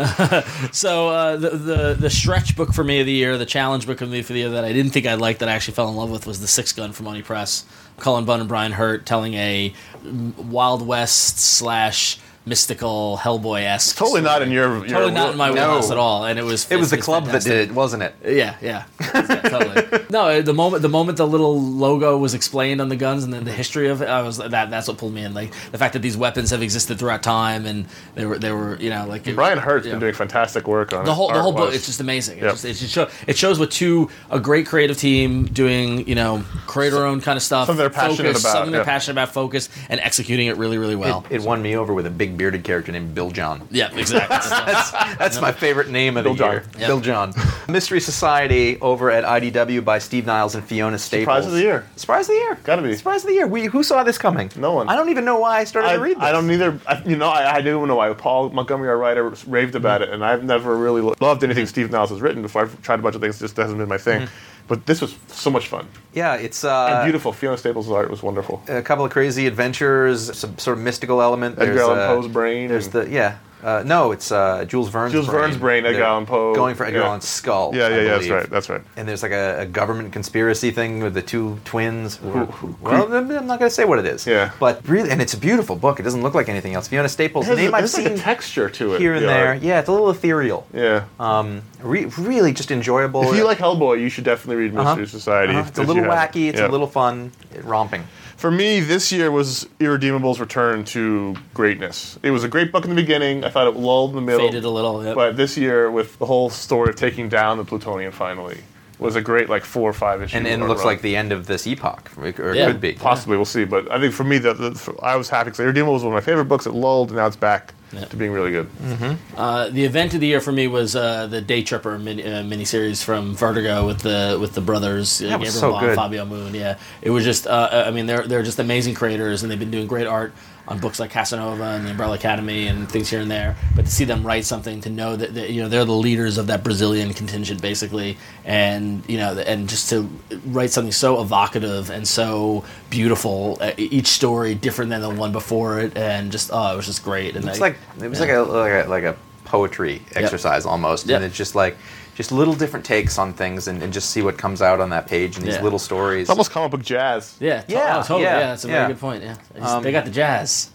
so uh, the, the the stretch book for me of the year, the challenge book of me for the year that I didn't think I'd like that I actually fell in love with was The Six Gun from Oni Press. Cullen Bunn and Brian Hurt telling a Wild West slash mystical Hellboy-esque. totally not in your, your Totally not in my No. wheelhouse at all, and it was. It was the it's club that fantastic. did it, wasn't it? Yeah, yeah, yeah, totally. No, the moment the moment the little logo was explained on the guns and then the history of it, I was that that's what pulled me in. Like the fact that these weapons have existed throughout time and they were they were you know like it, Brian Hurt's yeah. been doing fantastic work on the it, whole the whole book. art-wise. It's just amazing. It Yep. just it, just show, it shows what two a great creative team doing you know create our own kind of stuff. Something they're passionate focus, about, Something they're yeah. passionate about. Focus and executing it really really well. It, it won me over with a big bearded character named Bill John. yeah, exactly. That's that's my favorite name of Bill the year. John. Yep. Bill John. Mystery Society over at I D W by Steve Niles and Fiona Staples. Surprise of the year. Surprise of the year. Gotta be. Surprise of the year. We, who saw this coming? No one. I don't even know why I started I, to read this. I don't either. I, you know, I, I do know why. Paul Montgomery, our writer, raved about it, and I've never really lo- loved anything Steve Niles has written before. I've tried a bunch of things, it just hasn't been my thing. But this was so much fun Yeah, it's and uh, beautiful. Fiona Staples' art was wonderful. a couple of crazy adventures, some sort of mystical element. Edgar There's, Allan uh, Poe's brain. There's and- the yeah. Uh, no, it's uh, Jules Verne's Jules brain. Verne's brain, Edgar They're Allan Poe. Going for Edgar Yeah. Allan's skull. yeah, I yeah, yeah. That's believe. right. That's right. And there's like a, a government conspiracy thing with the two twins. Who- who- well, I'm not going to say what it is. Yeah. But really, and it's a beautiful book. It doesn't look like anything else. Fiona Staples, It has, name a, I've there's seen like a texture to it here and the there. art. Yeah, it's a little ethereal. Yeah. Um, re- really just enjoyable. If you like Hellboy, you should definitely read Uh-huh. Mystery Society. Uh-huh. It's a if little you haven't. wacky. It's Yeah. a little fun, romping. For me, this year was Irredeemable's return to greatness. It was a great book in the beginning. I thought it lulled in the middle. Faded a little. Yep. But this year, with the whole story of taking down the Plutonian finally, was a great like four or five issue. And, and it looks run. like the end of this epoch, or it Yeah. could be. Possibly, we'll see. But I think for me, the, the, I was happy because Irredeemable was one of my favorite books. It lulled, and now it's back Yeah. to being really good. Uh, the event of the year for me was uh, the Day Tripper mini, uh, miniseries from Vertigo with the with the brothers uh, That was Gabriel so Ball good. and Fabio Moon. Yeah, it was just. Uh, I mean, they're they're just amazing creators, and they've been doing great art on books like Casanova and the Umbrella Academy and things here and there. But to see them write something, to know that, that you know they're the leaders of that Brazilian contingent, basically, and you know, and just to write something so evocative and so beautiful, uh, each story different than the one before it, and just oh, it was just great. And It's I- like it was yeah. like a like a like a poetry exercise almost, Yep. and it's just like just little different takes on things, and, and just see what comes out on that page and these Yeah. little stories. It's almost comic book jazz. Yeah, to- Yeah, oh, totally. yeah, Yeah, that's a very yeah. good point. Yeah, They just- Um, they got the jazz.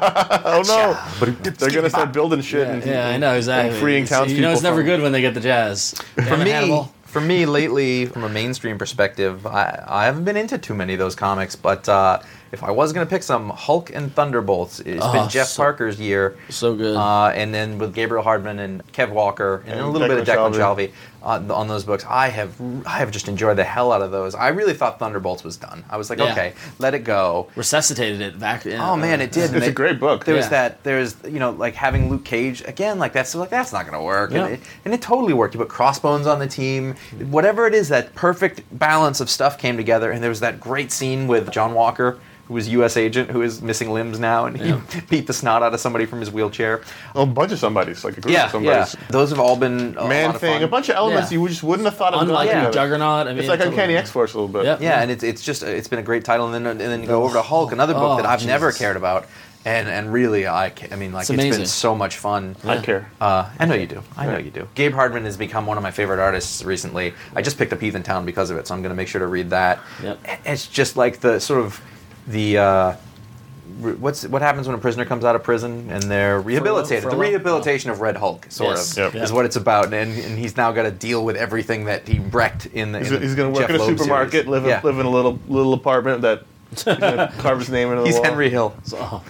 Oh no! But They're gonna start building shit Yeah, and, yeah, I know exactly. and freeing It's- townspeople. You know, it's never from- good when they get the jazz. For Damn it, me, Hannibal. for me lately, from a mainstream perspective, I, I haven't been into too many of those comics. But uh, if I was going to pick some, Hulk and Thunderbolts, it's Oh, been Jeff so- Parker's year. so good. Uh, and then with Gabriel Hardman and Kev Walker and, And a little bit of Declan Declan Shalvey on, on those books, I have I have just enjoyed the hell out of those. I really thought Thunderbolts was done. I was like, Yeah. okay, let it go. Resuscitated it back. Yeah, Oh man, it did. It's And a they- great book. There was Yeah. that. There's you know like having Luke Cage again. Like that's like that's not gonna work. Yeah. And, it, and it totally worked. You put Crossbones on the team. Whatever it is, that perfect balance of stuff came together. And there was that great scene with John Walker, who was U S agent, who is missing limbs now, and he Yeah. beat the snot out of somebody from his wheelchair. A bunch of somebody's, like a group Yeah, of somebody's. yeah. Those have all been a Man lot of thing, fun. a bunch of elements Yeah. you just wouldn't have thought of. Unlike going together. Juggernaut. I mean, It's like totally- Uncanny X-Force a little bit. Yep. Yeah, and it's it's just it's been a great title, and then and then you go over to Hulk, another book Oh, that I've never Jesus. cared about, and and really I ca- I mean like It's it's amazing. been so much fun. I Yeah. care. Uh, I know you do. I know Yeah. you do. Gabe Hardman has become one of my favorite artists recently. I just picked up Heathen Town because of it, so I'm going to make sure to read that. Yep. It's just like the sort of the uh, re- what's what happens when a prisoner comes out of prison and they're rehabilitated. Furlough? The rehabilitation of Red Hulk, sort Yes. of, Yep. is what it's about, and, and he's now got to deal with everything that he wrecked in the. He's, in the he's going to work Jeff in a Loeb supermarket, series. live, Yeah. in, live in a little little apartment that he's going to carve his name into the He's wall. Henry Hill. Oh,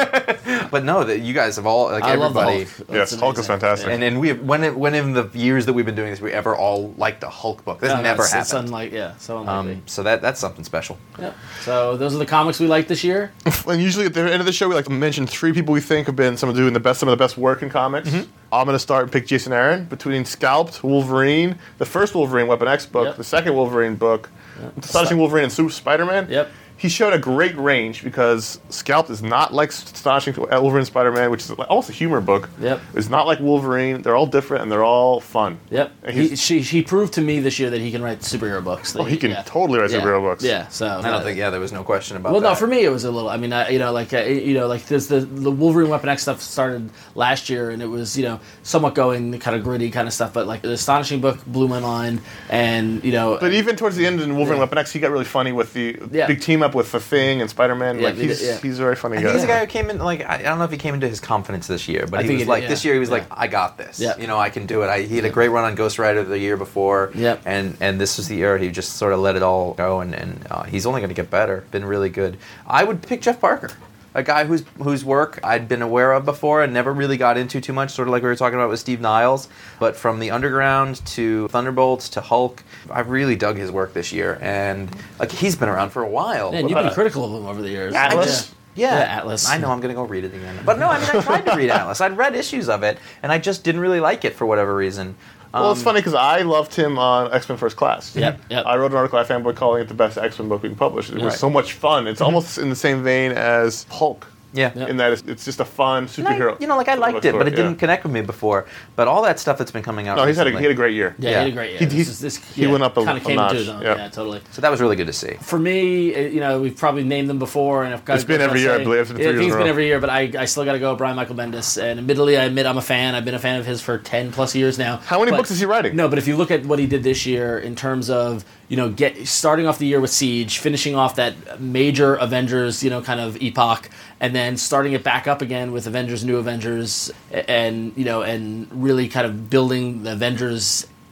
oh. But no, that you guys have all like I love the everybody. Hulk. Yes, That's Hulk is amazing. fantastic. And and we have, when it, when in the years that we've been doing this, we ever all liked a Hulk book. This No, no, never it's, happened. It's unlike, yeah, so unlikely. um, so that that's something special. yeah. So those are the comics we like this year. And usually at the end of the show, we like to mention three people we think have been some of doing the best, some of the best work in comics. Mm-hmm. I'm going to start and pick Jason Aaron between Scalped, Wolverine, the first Wolverine Weapon X book, Yep. the second Wolverine book, Astonishing Wolverine and Super Spider-Man. Yep. He showed a great range because Scalped is not like Astonishing Wolverine and Spider-Man, which is almost a humor book. Yep. It's not like Wolverine. They're all different and they're all fun. Yep. And He, he's- she, he proved to me this year that he can write superhero books. Oh, he can yeah. totally write Yeah. superhero books. Yeah. So I don't think yeah, there was no question about Well, that. no, for me it was a little. I mean, I, you know, like uh, you know, like this, the the Wolverine Weapon X stuff started last year, and it was you know somewhat going kind of gritty kind of stuff. But like the Astonishing book blew my mind, and you know, But even towards the end in Wolverine Yeah. Weapon X, he got really funny with the Yeah. big team up with the Thing and Spider-Man. Yeah, like they he's did- yeah. he's a very funny I guy. think he's a guy who came in like I, I don't know if he came into his confidence this year, but I he think was he did, like yeah. this year he was Yeah. like I got this. Yeah. You know I can do it. I, he had a Yeah. great run on Ghost Rider the year before. Yep. And and this was the year he just sort of let it all go, and and uh, he's only going to get better. Been really good. I would pick Jeff Parker. A guy whose whose work I'd been aware of before and never really got into too much, sort of like we were talking about with Steve Niles. But from the Underground to Thunderbolts to Hulk, I really dug his work this year, and like he's been around for a while. man, you've been critical of him over the years. Atlas? Yeah. Yeah, Atlas. I know I'm gonna go read it again. But no, I mean I tried to read Atlas. I'd read issues of it, and I just didn't really like it for whatever reason. Well, it's Um, funny because I loved him on X-Men First Class. Yep, yep. I wrote an article at Fanboy calling it the best X-Men book we can publish. It was Right. so much fun. It's almost in the same vein as Hulk. Yeah. Yep. In that it's, it's just a fun And I- superhero. you know, like I liked it, but it Yeah. didn't connect with me before. But all that stuff that's been coming out. No, he's had a, recently, he had a great year. Yeah, Yeah. he did a great. Yeah. He- This he's- is- this, he yeah, went up a- kind of a came notch, into his own. yeah. Yeah, totally. So that was really good to see. For me, uh, you know, we've probably named them before, and I've got. It's been every year, I believe. It's been three I years think in it's a been row. every year, but I, I still got to go Brian Michael Bendis. And admittedly, I admit I'm a fan. I've been a fan of his for ten plus years now. How many But- books is he writing? No, but if you look at what he did this year in terms of you know get starting off the year with Siege, finishing off that major Avengers you know kind of epoch, and then starting it back up again with Avengers New Avengers, and you know and really kind of building the Avengers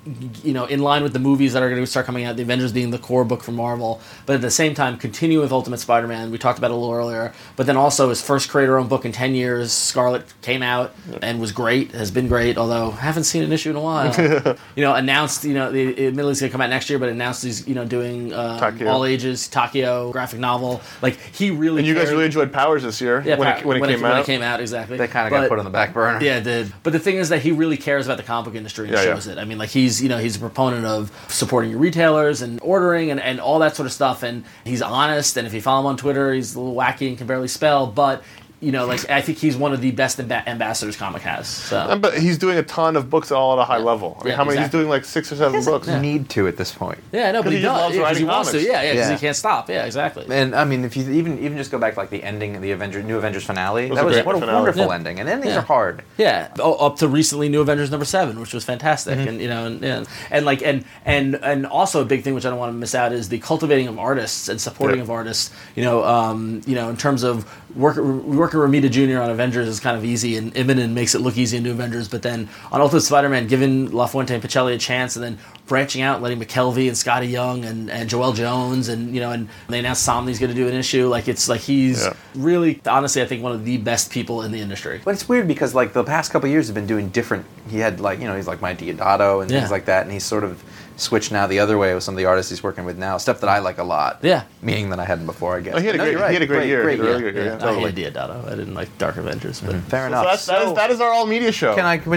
you know, in line with the movies that are going to start coming out, the Avengers being the core book for Marvel, but at the same time, continue with Ultimate Spider-Man. We talked about it a little earlier, but then also his first creator-owned book in ten years, Scarlet, came out and was great, has been great, although I haven't seen an issue in a while. you know, announced, you know, the, admittedly it's going to come out next year, but announced he's, you know, doing um, all ages, Takio, graphic novel. Like, he really And you guys cared. really enjoyed Powers this year Yeah, when, Pa- it, when, it, came when out. it came out, exactly. They kind of But- got put on the back burner. Yeah, it did. But the thing is that he really cares about the comic book industry and Yeah, shows yeah. it. I mean, like, he's, you know, he's a proponent of supporting your retailers and ordering and, and all that sort of stuff. And he's honest. And if you follow him on Twitter, he's a little wacky and can barely spell. But, you know, like, I think he's one of the best amb- ambassadors comic has. So. Um, but he's doing a ton of books all at a high Yeah. level. I mean, Yeah, how many? exactly. He's doing like six or seven books. You need to at this point. Yeah, I know, but 'Cause he, he just does. loves Yeah, 'cause writing he wants to. comics. Yeah, yeah, because Yeah. he can't stop. Yeah, exactly. And I mean, if you even even just go back to like the ending of the Avenger, New Avengers finale, was that a was great what a finale. wonderful Yeah. ending. And endings Yeah. are hard. Yeah, oh, up to recently, New Avengers number seven, which was fantastic, Mm-hmm. and you know, and, and and like and and and also a big thing which I don't want to miss out is the cultivating of artists and supporting Yeah. of artists. You know, um, you know, in terms of work, working Romita Junior on Avengers is kind of easy, and Immonen makes it look easy in New Avengers, but then on Ultimate Spider-Man, giving LaFuente and Pacelli a chance, and then branching out, letting McKelvey and Scotty Young and, and Joel Jones, and you know, and they announced Somni's going to do an issue. Like, it's like he's Yeah. really, honestly, I think one of the best people in the industry. But it's weird because like the past couple of years have been doing different. He had like you know he's like my Diodato and Yeah. things like that, and he's sort of switched now the other way with some of the artists he's working with now. Stuff that I like a lot. Yeah. Meaning that I hadn't before, I guess. Oh, he had a No, great- you're right. he had a great year. He had a really year. good year, Yeah, yeah. I Totally. hated Diodato. I didn't like Dark Avengers, but Fair So enough. that's, that, is, So- that is our all media show. Can I? Can we,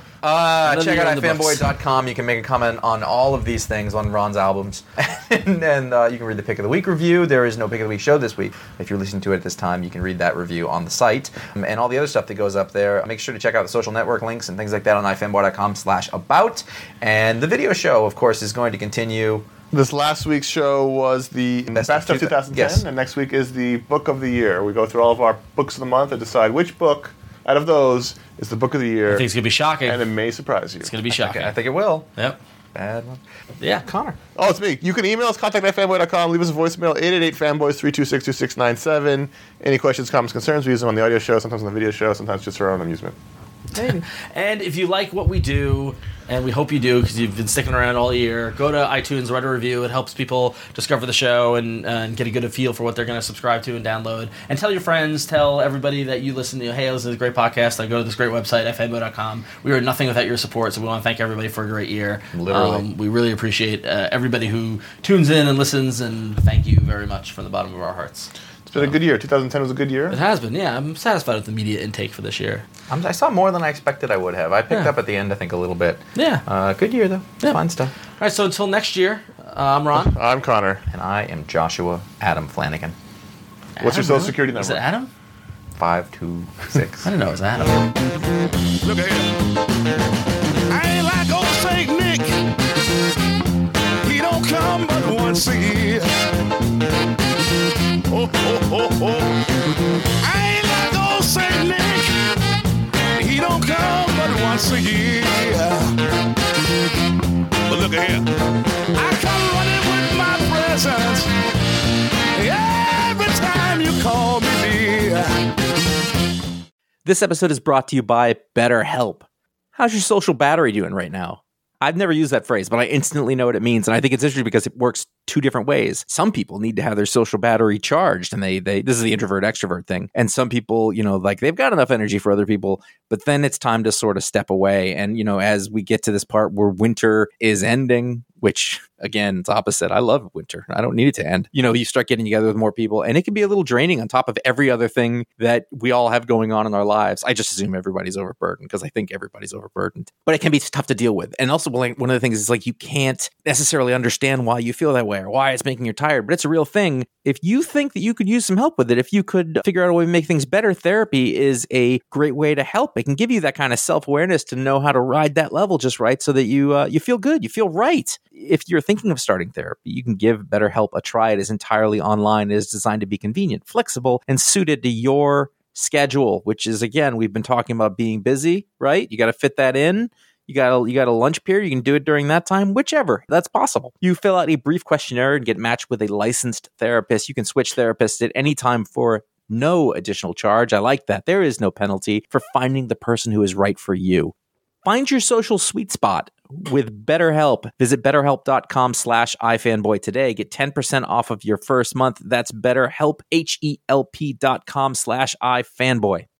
uh, then check you're out in the books. ifanboy dot com. You can make a comment on all of these things on Ron's albums. and then uh, you can read the Pick of the Week review. There is no Pick of the Week show this week. If you're listening to it at this time, you can read that review on the site. Um, and all the other stuff that goes up there. Make sure to check out the social network links and things like that on ifanboy dot com slash about. And the video show, of course, is going to continue. This last week's show was the Best Best, of of twenty ten, yes. and next week is the Book of the Year. We go through all of our books of the month and decide which book out of those is the Book of the Year, I think it's gonna be shocking. and it may surprise you. It's gonna be shocking. I think it will. Yep. Bad one. Yeah. Connor. Oh, it's me. You can email us, contact at fanboy dot com, leave us a voicemail, eight eight eight fanboys, three two six, two six nine seven. Any questions, comments, concerns, we use them on the audio show, sometimes on the video show, sometimes just for our own amusement. And if you like what we do, and we hope you do because you've been sticking around all year, go to iTunes, write a review. It helps people discover the show and, uh, and get a good feel for what they're going to subscribe to and download. And tell your friends, tell everybody that you listen to, hey, listen to this great podcast. I go to this great website, f m o dot com. We are nothing without your support, so we want to thank everybody for a great year. Literally. Um, we really appreciate uh, everybody who tunes in and listens, and thank you very much from the bottom of our hearts. It's been a good year. twenty ten was a good year. It has been, yeah. I'm satisfied with the media intake for this year. I'm, I saw more than I expected I would have. I picked Yeah. up at the end, I think, a little bit. Yeah. Uh, good year, though. Yeah. Fun stuff. All right, so until next year, uh, I'm Ron. I'm Connor. And I am Joshua Adam Flanagan. What's your Adam, social really? security number? Is it Adam? Five two six. I didn't know it was Adam. Look at here. I ain't like old Saint Nick. He don't come but once a year. Oh, oh, oh, oh. I ain't like old Saint Nick. He don't come but once a year. But look at here. I come running with my presence. Every time you call me dear. This episode is brought to you by BetterHelp. How's your social battery doing right now? I've never used that phrase, but I instantly know what it means. And I think it's interesting because it works two different ways. Some people need to have their social battery charged, and they, they, this is the introvert extrovert thing. And some people, you know, like they've got enough energy for other people, but then it's time to sort of step away. And, you know, as we get to this part where winter is ending, which again, it's opposite. I love winter. I don't need it to end. You know, you start getting together with more people, and it can be a little draining on top of every other thing that we all have going on in our lives. I just assume everybody's overburdened because I think everybody's overburdened, but it can be tough to deal with. And also, like, one of the things is like you can't necessarily understand why you feel that way or why it's making you tired, but it's a real thing. If you think that you could use some help with it, if you could figure out a way to make things better, therapy is a great way to help. It can give you that kind of self-awareness to know how to ride that level just right so that you uh, you feel good, you feel right. If you're thinking of starting therapy, you can give BetterHelp a try. It is entirely online. It is designed to be convenient, flexible, and suited to your schedule, which is, again, we've been talking about being busy, right? You got to fit that in. You got a, you got a lunch period. You can do it during that time, whichever. That's possible. You fill out a brief questionnaire and get matched with a licensed therapist. You can switch therapists at any time for no additional charge. I like that. There is no penalty for finding the person who is right for you. Find your social sweet spot with BetterHelp. Visit betterhelp.com slash ifanboy today. Get ten percent off of your first month. That's BetterHelp, H E L P dot com slash ifanboy.